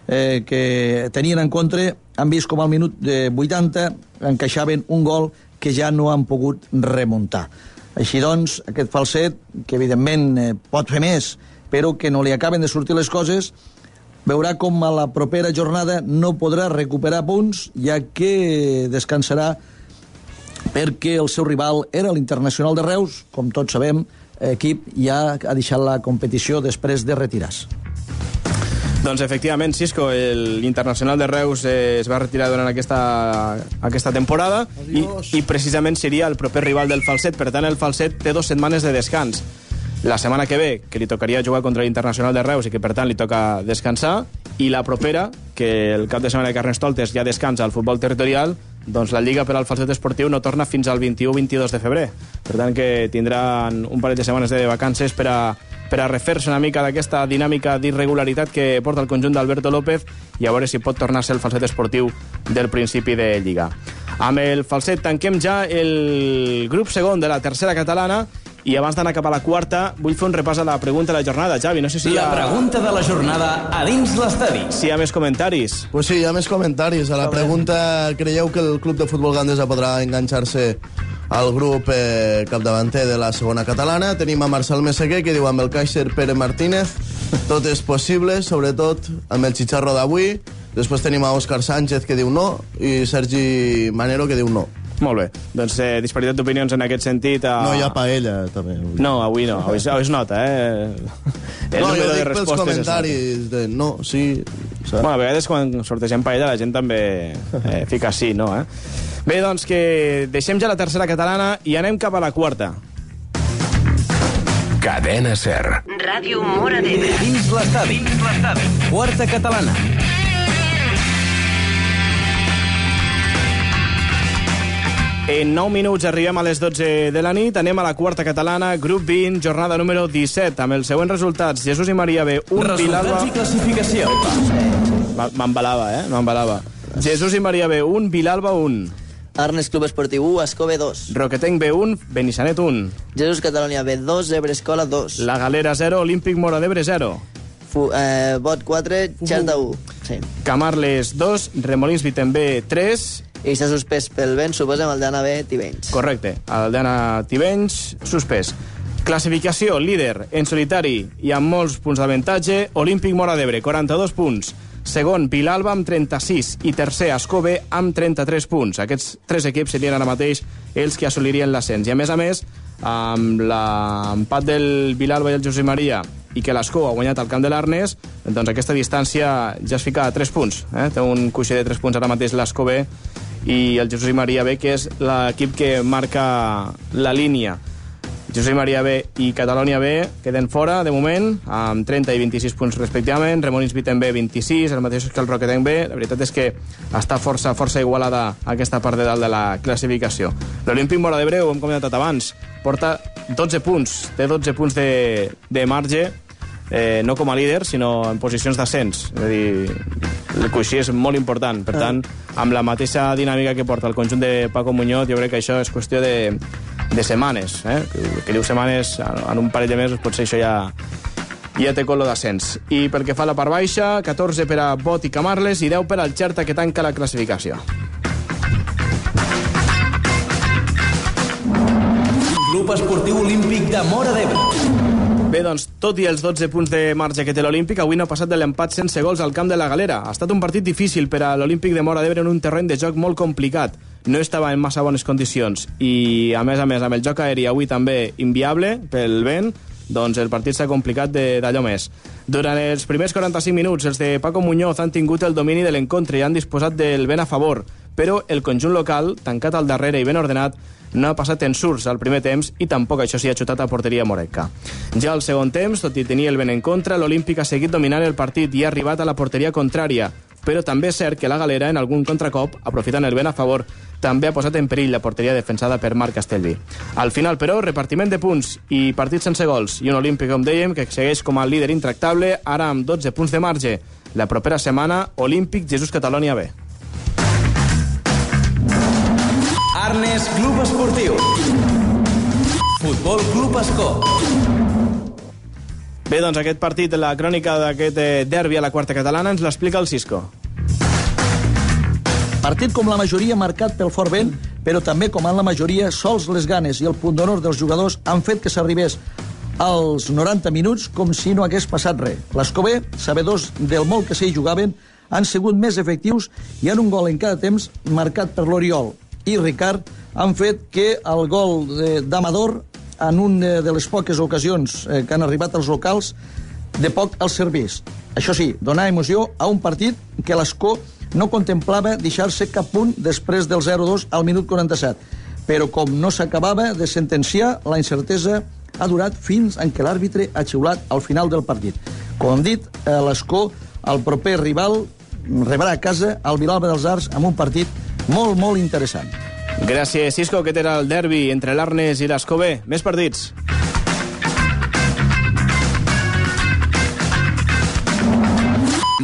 que tenien en contra, han vist com al minut 80 encaixaven un gol que ja no han pogut remuntar. Així doncs, aquest Falset, que evidentment pot fer més, però que no li acaben de sortir les coses, veurà com a la propera jornada no podrà recuperar punts, ja que descansarà perquè el seu rival era l'Internacional de Reus, com tots sabem, equip ja ha deixat la competició després de retirar-se. Doncs efectivament, Cisco, l'Internacional de Reus es va retirar durant aquesta temporada i precisament seria el proper rival del Falset. Per tant, el Falset té 2 setmanes de descans. La setmana que ve, que li tocaria jugar contra l'Internacional de Reus i que per tant li toca descansar, i la propera, que el cap de setmana de Carnestoltes ja descansa al futbol territorial, doncs la Lliga per al Falset Esportiu no torna fins al 21-22 de febrer. Per tant, que tindran un parell de setmanes de vacances per a per a refer-se una mica d'aquesta dinàmica d'irregularitat que porta el conjunt d'Alberto López i a veure si pot tornar a ser el falset esportiu del principi de Lliga. Amb el falset tanquem ja el grup segon de la tercera catalana i abans d'anar cap a la quarta vull fer un repàs a la pregunta de la jornada. Javi, no sé si La pregunta de la jornada a dins l'estadi. Si hi ha més comentaris. Pues sí, hi ha més comentaris. A la pregunta, creieu que el Club de Futbol Gandesa podrà enganxar-se al grup capdavanter de la segona catalana? Tenim a Marcel Meseguer, que diu amb el Kaiser Pere Martínez tot és possible, sobretot amb el xicharro d'avui. Després tenim a Òscar Sánchez, que diu no, i Sergi Manero, que diu no. Molt bé, doncs disparitat d'opinions en aquest sentit. No hi ha paella, també. No, avui no, avui es nota, No, jo dic pels comentaris de no, sí... Bueno, a vegades quan sortegem paella la gent també fica sí, no, Bé, doncs que deixem ja la tercera catalana i anem cap a la quarta. Cadena SER. Ràdio Móra d'Ebre. Dins l'estadi. Quarta catalana. En 9 minuts arribem a les 12 de la nit. Anem a la quarta catalana, grup 20, jornada número 17, amb els següents resultats. Jesús i Maria B, 1, Vilalba... Resultats i classificació. M'embalava, m'embalava. Jesús i Maria B, 1, Vilalba 1. Arnes Club Esportiu 1, Ascove 2. Roquetenc B 1, Benissanet 1. Jesús Catalonia B 2, Ebre Escola 2. La Galera 0, Olímpic Móra d'Ebre 0. Bot 4, Xerta 1. Sí. Camarles 2, Remolins Vitembé 3. I s'ha suspès pel vent, suposem, Aldana B, Tivenys. Correcte, Aldana Tivenys, suspès. Classificació, líder, en solitari i amb molts punts d'avantatge, Olímpic Móra d'Ebre, 42 punts. Segon, Vilalba, amb 36. I tercer, Ascove, amb 33 punts. Aquests tres equips serien ara mateix els que assolirien l'ascens. I a més, amb l'empat del Vilalba i el Josep Maria i que l'Ascó ha guanyat al camp de l'Arnes, doncs aquesta distància ja es fica a 3 punts. Té un coixí de 3 punts ara mateix l'Ascó B i el Josep Maria B, que és l'equip que marca la línia. Josep Maria B i Catalonia B queden fora, de moment, amb 30 i 26 punts respectivament. Remolins Vitembé, 26, el mateix que el Roquetenc B. La veritat és que està força igualada aquesta part de dalt de la classificació. L'Olímpic Móra d'Ebre, ho hem comentat abans, porta 12 punts, té 12 punts de marge, no com a líder, sinó en posicions d'ascens. És a dir, el coixí és molt important. Per tant, amb la mateixa dinàmica que porta el conjunt de Paco Muñoz, jo crec que això és qüestió de setmanes. Que diu setmanes, en un parell de mesos potser això ja té colo d'ascens. I pel que fa a la part baixa, 14 per a Bot i Camarles i 10 per al Xerta, que tanca la classificació. Club Esportiu Olímpic de Móra d'Ebre. Bé, doncs, tot i els 12 punts de marge que té l'Olímpic, avui no ha passat de l'empat sense gols al camp de la Galera. Ha estat un partit difícil per a l'Olímpic de Móra d'Ebre en un terreny de joc molt complicat. No estava en massa bones condicions i, a més, amb el joc aeri avui també inviable pel vent, doncs el partit s'ha complicat d'allò més. Durant els primers 45 minuts, els de Paco Muñoz han tingut el domini de l'encontre i han disposat del vent a favor, però el conjunt local, tancat al darrere i ben ordenat, no ha passat ensurts al primer temps i tampoc això s'hi ha xutat a porteria moreca. Ja al segon temps, tot i tenir el vent en contra, l'Olímpic ha seguit dominant el partit i ha arribat a la porteria contrària, però també és cert que la Galera, en algun contracop, aprofitant el vent a favor, també ha posat en perill la porteria defensada per Marc Castellví. Al final, però, repartiment de punts i partit sense gols, i un Olímpic, com dèiem, que segueix com a líder intractable, ara amb 12 punts de marge. La propera setmana, Olímpic Jesús Catalonia B. Arnes Club Esportiu. Futbol Club Ascó. Bé, doncs aquest partit, la crònica d'aquest derbi a la quarta catalana, ens l'explica el Cisco. Partit com la majoria marcat pel fort vent, però també com en la majoria sols les ganes i el punt d'honor dels jugadors han fet que s'arribés als 90 minuts com si no hagués passat res. L'Escobé, sabedors del molt que s'hi jugaven, han sigut més efectius i en un gol en cada temps marcat per l'Oriol i Ricard han fet que el gol d'Amador en una de les poques ocasions que han arribat als locals de poc als serveis. Això sí, donar emoció a un partit que l'Ascó no contemplava deixar-se cap punt després del 0-2 al minut 47. Però com no s'acabava de sentenciar, la incertesa ha durat fins en què l'àrbitre ha xiulat al final del partit. Com hem dit, l'Ascó, el proper rival, rebrà a casa el Vilalba dels Arts amb un partit molt, molt interessant. Gràcies, Cisco. Aquest era el derbi entre l'Arnes i l'Ascó B. Més partits.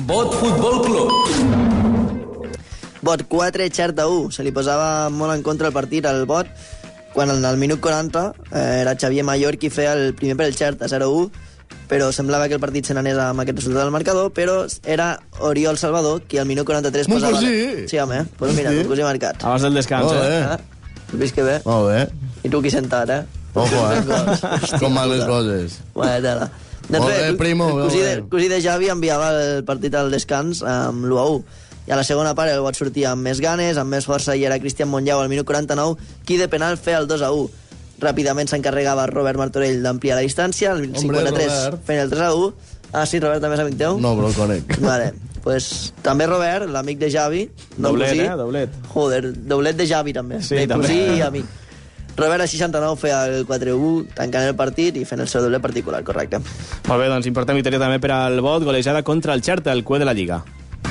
Bot Futbol Club. Bot 4, Xerta 1. Se li posava molt en contra el partit al Bot, quan al minut 40 era Xavier Mayor qui feia el primer per el Xerta, 0-1, però semblava que el partit se n'anés amb aquest resultat del marcador, però era Oriol Salvador qui al minut 43 Mon posava... cosí! Sí, home, pues mira, mon cosí marcat. Abans del descans, Has vist que bé? Molt bé. I tu aquí sentat, Ojo, com van les coses. Bona tela. Molt bé, primo. El cosí de Xavi enviava el partit al descans amb l'1-1. I a la segona part el Bot sortia amb més ganes, amb més força, i era Cristian Monllau al minut 49 qui de penal feia el 2-1. Ràpidament s'encarregava Robert Martorell d'ampliar la distància, al 53 fent el 3-1. Ah, sí, Robert també és amic teu? No, però el conec. Vale, pues també Robert, l'amic de Xavi. Doblet, doblet. Joder, doblet de Xavi també. Sí, també. Cosí i amic. Robert a 69 feia el 4-1, tancant el partit i fent el seu doblet particular, correcte. Molt bé, doncs important victòria també per al Bot, golejada contra el Xerta, el cue de la Lliga.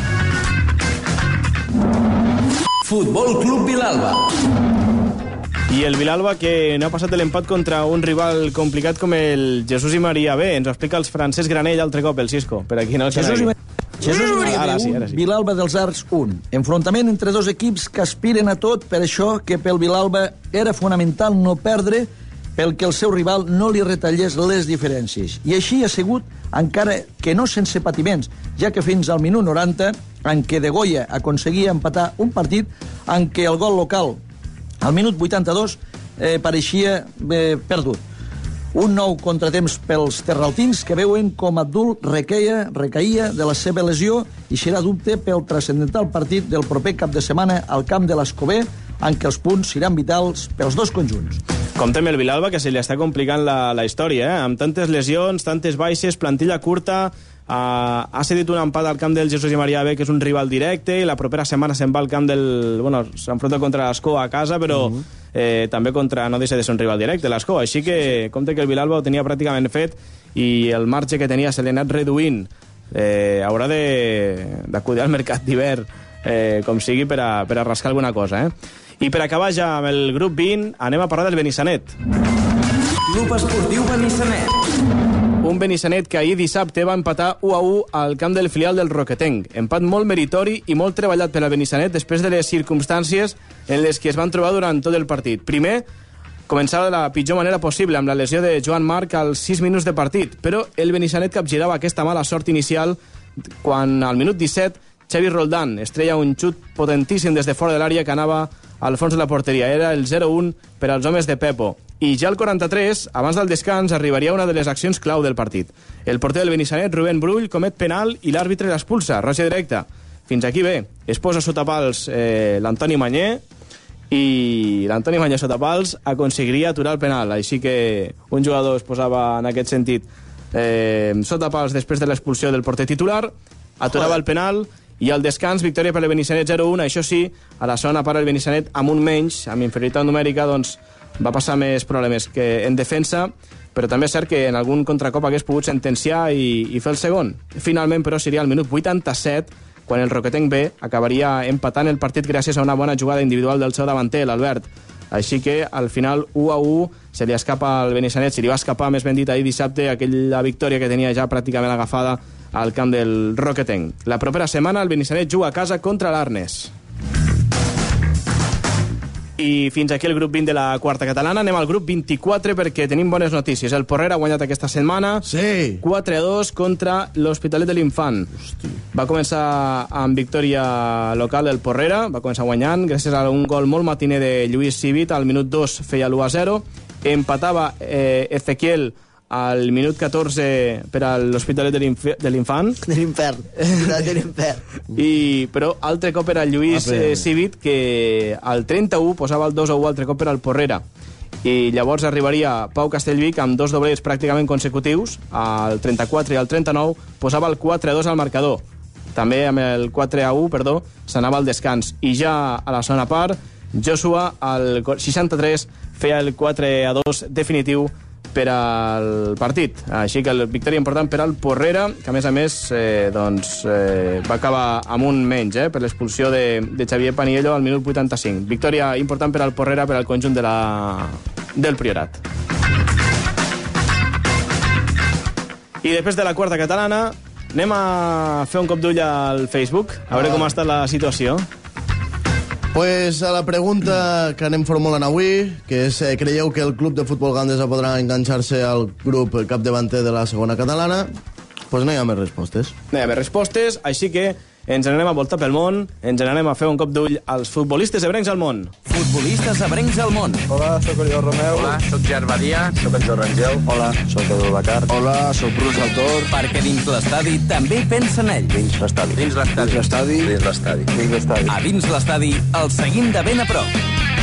Futbol Club Vilalba. I el Vilalba, que no ha passat de l'empat contra un rival complicat com el Jesús i Maria B. Ens ho explica el Francesc Granell altre cop, el Cisco. Per aquí no el Jesús i Maria B, 1, Vilalba dels Arcs 1. Enfrontament entre dos equips que aspiren a tot, per això que pel Vilalba era fonamental no perdre, pel que el seu rival no li retallés les diferències. I així ha sigut, encara que no sense patiments, ja que fins al minut 90, en què De Goya aconseguia empatar un partit en què el gol local, al minut 82, pareixia perdut. Un nou contratemps pels terraltins que veuen com Abdul recaïa de la seva lesió i serà dubte pel transcendental partit del proper cap de setmana al camp de l'Escobé, en què els punts seran vitals pels dos conjunts. Compte amb el Vilalba, que se li està complicant la història, amb tantes lesions, tantes baixes, plantilla curta, ha cedit un empat al camp del Jesús i Maria B, que és un rival directe, i la propera setmana se'n va al camp del... Bueno, s'enfronta contra l'Escó a casa, però també contra... No deixa de ser un rival directe, l'Escó. Així que compte que el Vilalba ho tenia pràcticament fet i el marge que tenia se l'ha anat reduint. Haurà d'acudir al mercat d'hivern, com sigui, per a rascar alguna cosa, I per acabar ja amb el grup 20, anem a parlar del Benissanet. Club Esportiu Benissanet. Un Benissanet que ahir dissabte va empatar 1-1 al camp del filial del Roquetenc. Empat molt meritori i molt treballat per al Benissanet després de les circumstàncies en les que es van trobar durant tot el partit. Primer, començava de la pitjor manera possible, amb la lesió de Joan Marc als 6 minuts de partit, però el Benissanet capgirava aquesta mala sort inicial quan al minut 17 Xavi Roldán estrella un xut potentíssim des de fora de l'àrea que anava al fons de la porteria. Era el 0-1 per als homes de Pepo. I ja al 43, abans del descans, arribaria una de les accions clau del partit. El porter del Benissanet, Rubén Brull, comet penal i l'àrbitre l'expulsa, roja directa. Fins aquí bé. Es posa sota pals l'Antoni Manyer i l'Antoni Manyer sota pals aconseguiria aturar el penal. Així que un jugador es posava en aquest sentit sota pals després de l'expulsió del porter titular, aturava el penal i al descans, victòria per el Benissanet 0-1. Això sí, a la segona part el Benissanet amb un menys, amb inferioritat numèrica, doncs va passar més problemes que en defensa, però també és cert que en algun contracop hagués pogut sentenciar i fer el segon. Finalment, però, seria al minut 87, quan el Roquetenc B acabaria empatant el partit gràcies a una bona jugada individual del seu davanter, l'Albert. Així que, al final, 1-1, se li escapa al Benissanet, se li va escapar, més ben dit, ahir dissabte, aquella victòria que tenia ja pràcticament agafada al camp del Roquetenc. La propera setmana el Benissanet juga a casa contra l'Arnes. I fins aquí el grup 20 de la quarta catalana. Anem al grup 24 perquè tenim bones notícies. El Porrera ha guanyat aquesta setmana 4-2 contra l'Hospitalet de l'Infant. Va començar amb victòria local el Porrera, va començar guanyant gràcies a un gol molt matiner de Lluís Civit. Al minut 2 feia l'1-0. Empatava Ezequiel al minut 14 per a l'Hospitalet de l'Infant. De l'infern. Però altre cop era Lluís Civit, que al 31 posava el 2-1 altre cop per al Porrera. I llavors arribaria Pau Castellvic amb dos doblets pràcticament consecutius, al 34 i al 39, posava el 4-2 al marcador. També amb el 4-1, s'anava al descans. I ja a la segona part, Joshua, al 63, feia el 4-2 definitiu per al partit. Així que la victòria important per al Porrera, que a més va acabar amb un menys per l'expulsió de Xavier Paniello al minut 85. Victòria important per al Porrera, per al conjunt del Priorat. I després de la quarta catalana anem a fer un cop d'ull al Facebook, a veure com ha estat la situació. Pues a la pregunta que anem formulant avui, que és, creieu que el club de futbol Gandesa podrà enganxar-se al grup capdavanter de la segona catalana? Pues no hi ha més respostes. No hi ha més respostes, així que ens n'anem a voltar pel món, ens n'anem a fer un cop d'ull als futbolistes ebrencs al món. Futbolistes ebrencs al món. Hola, sóc Oriol Romeu. Hola, sóc Gerard Badia. Sóc en Jordi Rangel. Hola, sóc Edu Bacar. Hola, sóc Bruce Altor. Perquè dins l'estadi també pensa en ell. Dins l'estadi. Dins l'estadi. Dins l'estadi. Dins l'estadi. Dins l'estadi. A dins l'estadi el seguim de ben a prop.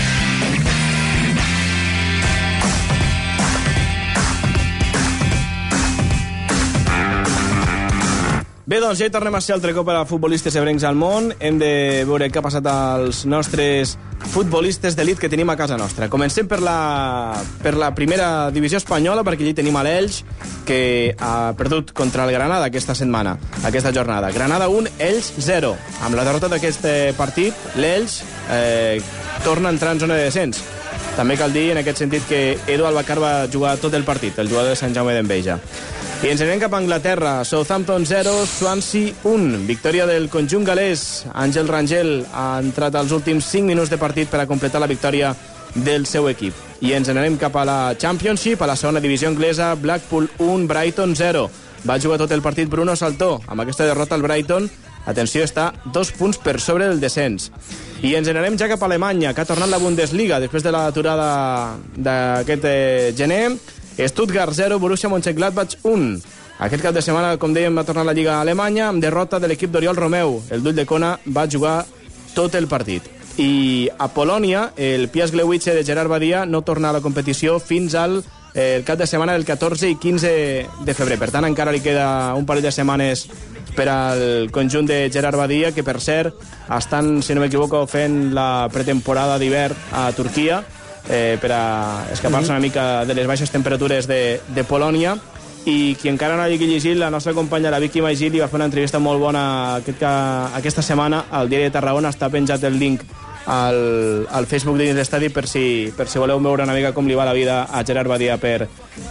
Bé, doncs ja hi tornem a ser altre cop a futbolistes ebrencs al món. Hem de veure què ha passat als nostres futbolistes d'elit que tenim a casa nostra. Comencem per la primera divisió espanyola, perquè allí tenim a l'Elx, que ha perdut contra el Granada aquesta setmana, aquesta jornada. Granada 1, Elx 0. Amb la derrota d'aquest partit, l'Elx torna a entrar en zona de descens. També cal dir, en aquest sentit, que Edu Albacar va jugar tot el partit, el jugador de Sant Jaume d'Enveja. I ens anem cap a Anglaterra. Southampton 0, Swansea 1. Victòria del conjunt galès. Àngel Rangel ha entrat als últims 5 minuts de partit per a completar la victòria del seu equip. I ens anem cap a la Championship, a la segona divisió anglesa. Blackpool 1, Brighton 0. Va jugar tot el partit Bruno Saltó. Amb aquesta derrota el Brighton, atenció, està 2 punts per sobre del descens. I ens anem ja cap a Alemanya, que ha tornat la Bundesliga després de l'aturada d'aquest gener. Stuttgart 0, Borussia Mönchengladbach 1. Aquest cap de setmana, com dèiem, va tornar a la Lliga Alemanya amb derrota de l'equip d'Oriol Romeu. El dull de Kona va jugar tot el partit. I a Polònia, el Piast Gliwice de Gerard Badia no torna a la competició fins al cap de setmana del 14 i 15 de febrer. Per tant, encara li queda un parell de setmanes per al conjunt de Gerard Badia, que per cert estan, si no m'equivoco, fent la pretemporada d'hivern a Turquia, per a escapar-se una mica de les baixes temperatures de Polònia. I qui encara no hagi llegit, la nostra companya, la Vicky Magí, li va fer una entrevista molt bona aquesta setmana al Diari de Tarragona. Està penjat el link al Facebook de Dins l'Estadi per si voleu veure una mica com li va la vida a Gerard Badia per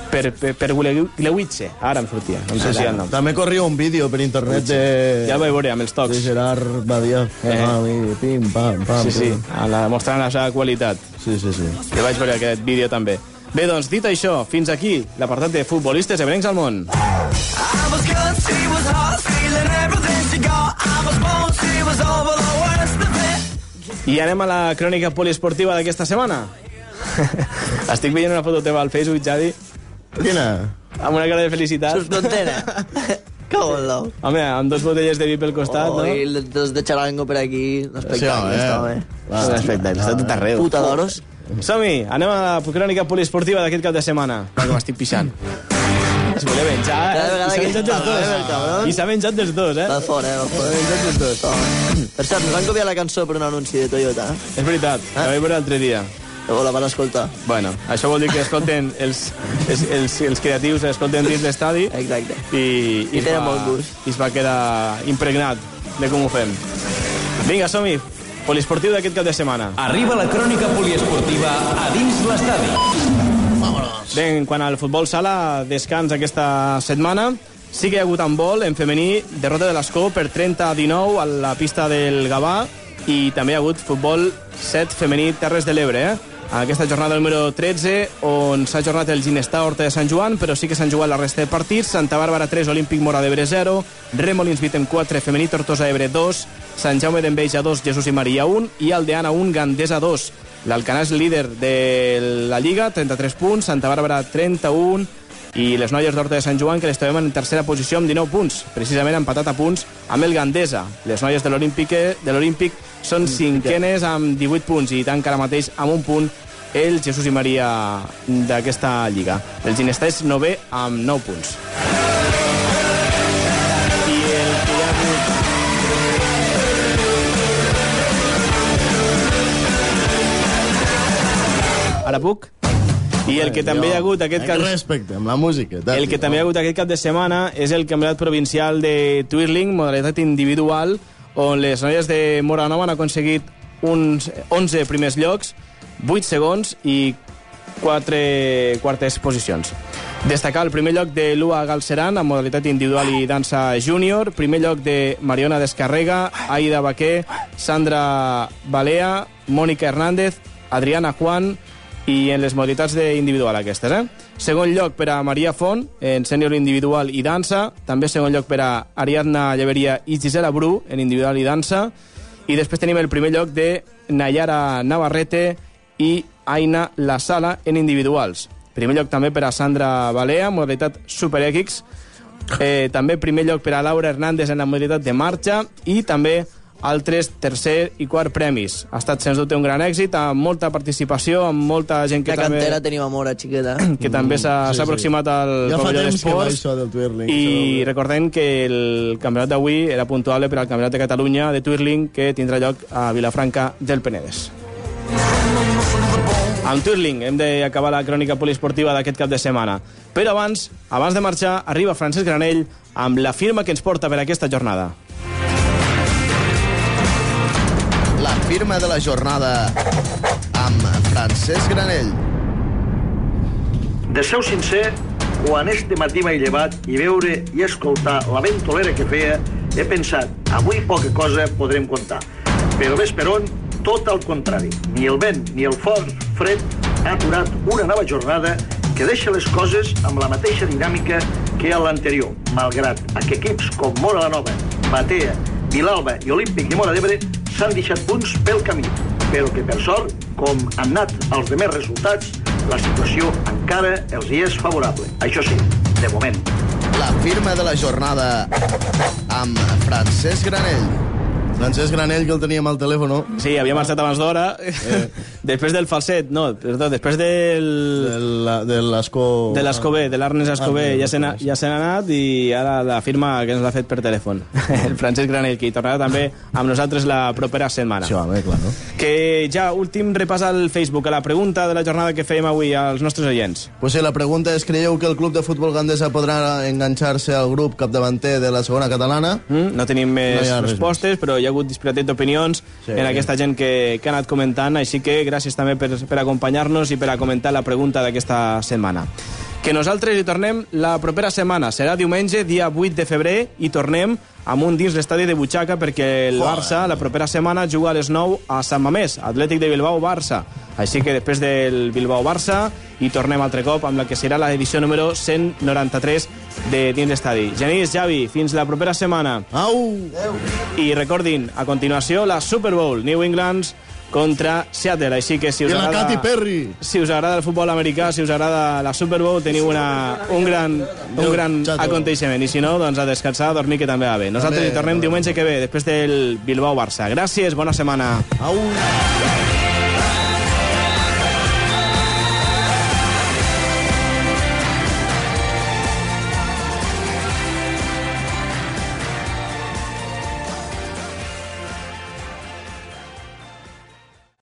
Gliwice. Ara em sortia, no sé si el nom. També corria un vídeo per internet ja el vaig veure amb els tocs de Gerard Badia. Pim, pam, pam. Sí, mostrant la seva qualitat. Sí. Que vaig veure aquest vídeo també. Bé, doncs, dit això, fins aquí l'apartat de futbolistes ebrencs al món. I anem a la crònica poliesportiva d'aquesta setmana. Estic veient una foto teva al Facebook, Jadi. Quina? Amb una cara de felicitat. Sustentera. Com no? Home, amb 2 botelles de vi pel costat, no? I 2 de charango per aquí. Un espectacle, home. Un espectacle, està tot arreu. Puta d'oros. Som-hi, anem a la crònica poliesportiva d'aquest cap de setmana. Que m'estic pixant. Es volia venjar, I s'ha venjat dels dos, Va fora, S'ha venjat dels dos. Per cert, ens van copiar la cançó per un anunci de Toyota. És veritat, la vaig veure l'altre dia. La van escoltar. Bueno, això vol dir que escolten els creatius, escolten dins l'estadi. Exacte. I tenen molt gust. I es va quedar impregnat de com ho fem. Vinga, som-hi. Poliesportiu d'aquest cap de setmana. Arriba la crònica poliesportiva a dins l'estadi. Bé, en quant al futbol sala, descans aquesta setmana. Sí que hi ha hagut handbol en femení, derrota de l'Escó per 30-19 a la pista del Gavà, i també hi ha hagut futbol 7 femení Terres de l'Ebre, aquesta jornada número 13, on s'ha jornat el Ginestà Horta de Sant Joan, però sí que s'han jugat la resta de partits. Santa Bàrbara 3, Olímpic Mora d'Ebre 0, Remolins Vitem 4, femení Tortosa Ebre 2, Sant Jaume d'Enveja 2, Jesús i Maria 1, i Aldeana 1, Gandesa 2. L'Alcanar és líder de la Lliga, 33 punts, Santa Bàrbara 31, i les noies d'Horta de Sant Joan, que les trobem en tercera posició amb 19 punts, precisament empatat a punts amb el Gandesa. Les noies de l'Olímpic són cinquenes amb 18 punts, i tant que ara mateix amb un punt el Jesús i Maria d'aquesta Lliga. El Ginestà és 9è amb 9 punts. I el que hi ha hagut... Ara puc? I el que també hi ha hagut aquest cap... Respecte, amb la música. El que també hi ha hagut aquest cap de setmana és el campionat provincial de twirling, modalitat individual, on les noies de Moranova han aconseguit uns 11 primers llocs, 8 segons i 4 quartes posicions. Destacar el primer lloc de Lua Galceran en modalitat individual i dansa júnior, primer lloc de Mariona Descarrega, Aida Baquer, Sandra Balea, Mònica Hernández, Adriana Juan i en les modalitats d'individual aquestes. Segon lloc per a Maria Font en sènior individual i dansa, també segon lloc per a Ariadna Lleveria i Gisela Bru en individual i dansa, i després tenim el primer lloc de Nayara Navarrete i Aina La Sala en individuals. Primer lloc també per a Sandra Balea, modalitat Super X. També primer lloc per a Laura Hernández en la modalitat de marxa i també altres tercer i quart premis. Ha estat, sens dubte, un gran èxit, amb molta participació, amb molta gent que també... La cantera tenim amor a xiqueta. Que també s'ha aproximat al pavelló d'esports. I recordem que el campionat d'avui era puntuable per al campionat de Catalunya de Twirling que tindrà lloc a Vilafranca del Penedès. Amb Twirling hem d'acabar la crònica poliesportiva d'aquest cap de setmana. Però abans de marxar, arriba Francesc Granell amb la firma que ens porta per aquesta jornada. La firma de la jornada amb Francesc Granell. De ser sincer, quan este matí m'he llevat i veure i escoltar la ventolera que feia, he pensat, avui poca cosa podrem contar. Però ves per on, tot al contrari. Ni el vent ni el fort fred ha aturat una nova jornada que deixa les coses amb la mateixa dinàmica que a l'anterior, malgrat que equips com Móra la Nova, Batea, Vilalba i Olímpic de Móra d'Ebre s'han deixat punts pel camí, però que per sort, com han anat els demés resultats, la situació encara els hi és favorable. Això sí, de moment. La firma de la jornada amb Francesc Granell. Francesc Granell, que el teníem al telèfon. Sí, havia marxat abans d'hora. Després del falset, no, perdó, després del... De l'Escó... De l'Escó B, de l'Arnes Escó B, ja se n'ha anat i ara la firma que ens l'ha fet per telèfon. El Francesc Granell, que hi tornarà també amb nosaltres la propera setmana. Sí, home, clar, no? Que ja, últim repàs al Facebook, a la pregunta de la jornada que fèiem avui als nostres oients. Pues sí, la pregunta és, creieu que el Club de Futbol Gandesa podrà enganxar-se al grup capdavanter de la segona catalana? No tenim més respostes, però hi ha hagut disparate d'opinions en aquesta gent que ha anat comentant, així que gràcies també per acompanyar-nos i per a comentar la pregunta d'aquesta setmana. Que nosaltres hi tornem la propera setmana. Serà diumenge, dia 8 de febrer, i tornem amb un dins l'estadi de butxaca perquè el Barça la propera setmana juga a les 9 a Sant Mamés, Atlètic de Bilbao-Barça. Així que després del Bilbao-Barça hi tornem altre cop amb la que serà l'edició número 193 de dins l'estadi. Genís, Javi, fins la propera setmana. Au! I recordin, a continuació, la Super Bowl, New England contra Seattle, així que si us agrada el futbol americà, si us agrada la Super Bowl, teniu un gran aconteixement, i si no, doncs a descansar, a dormir, que també va bé. Nosaltres hi tornem diumenge que ve, després del Bilbao-Barça. Gràcies, bona setmana. Au!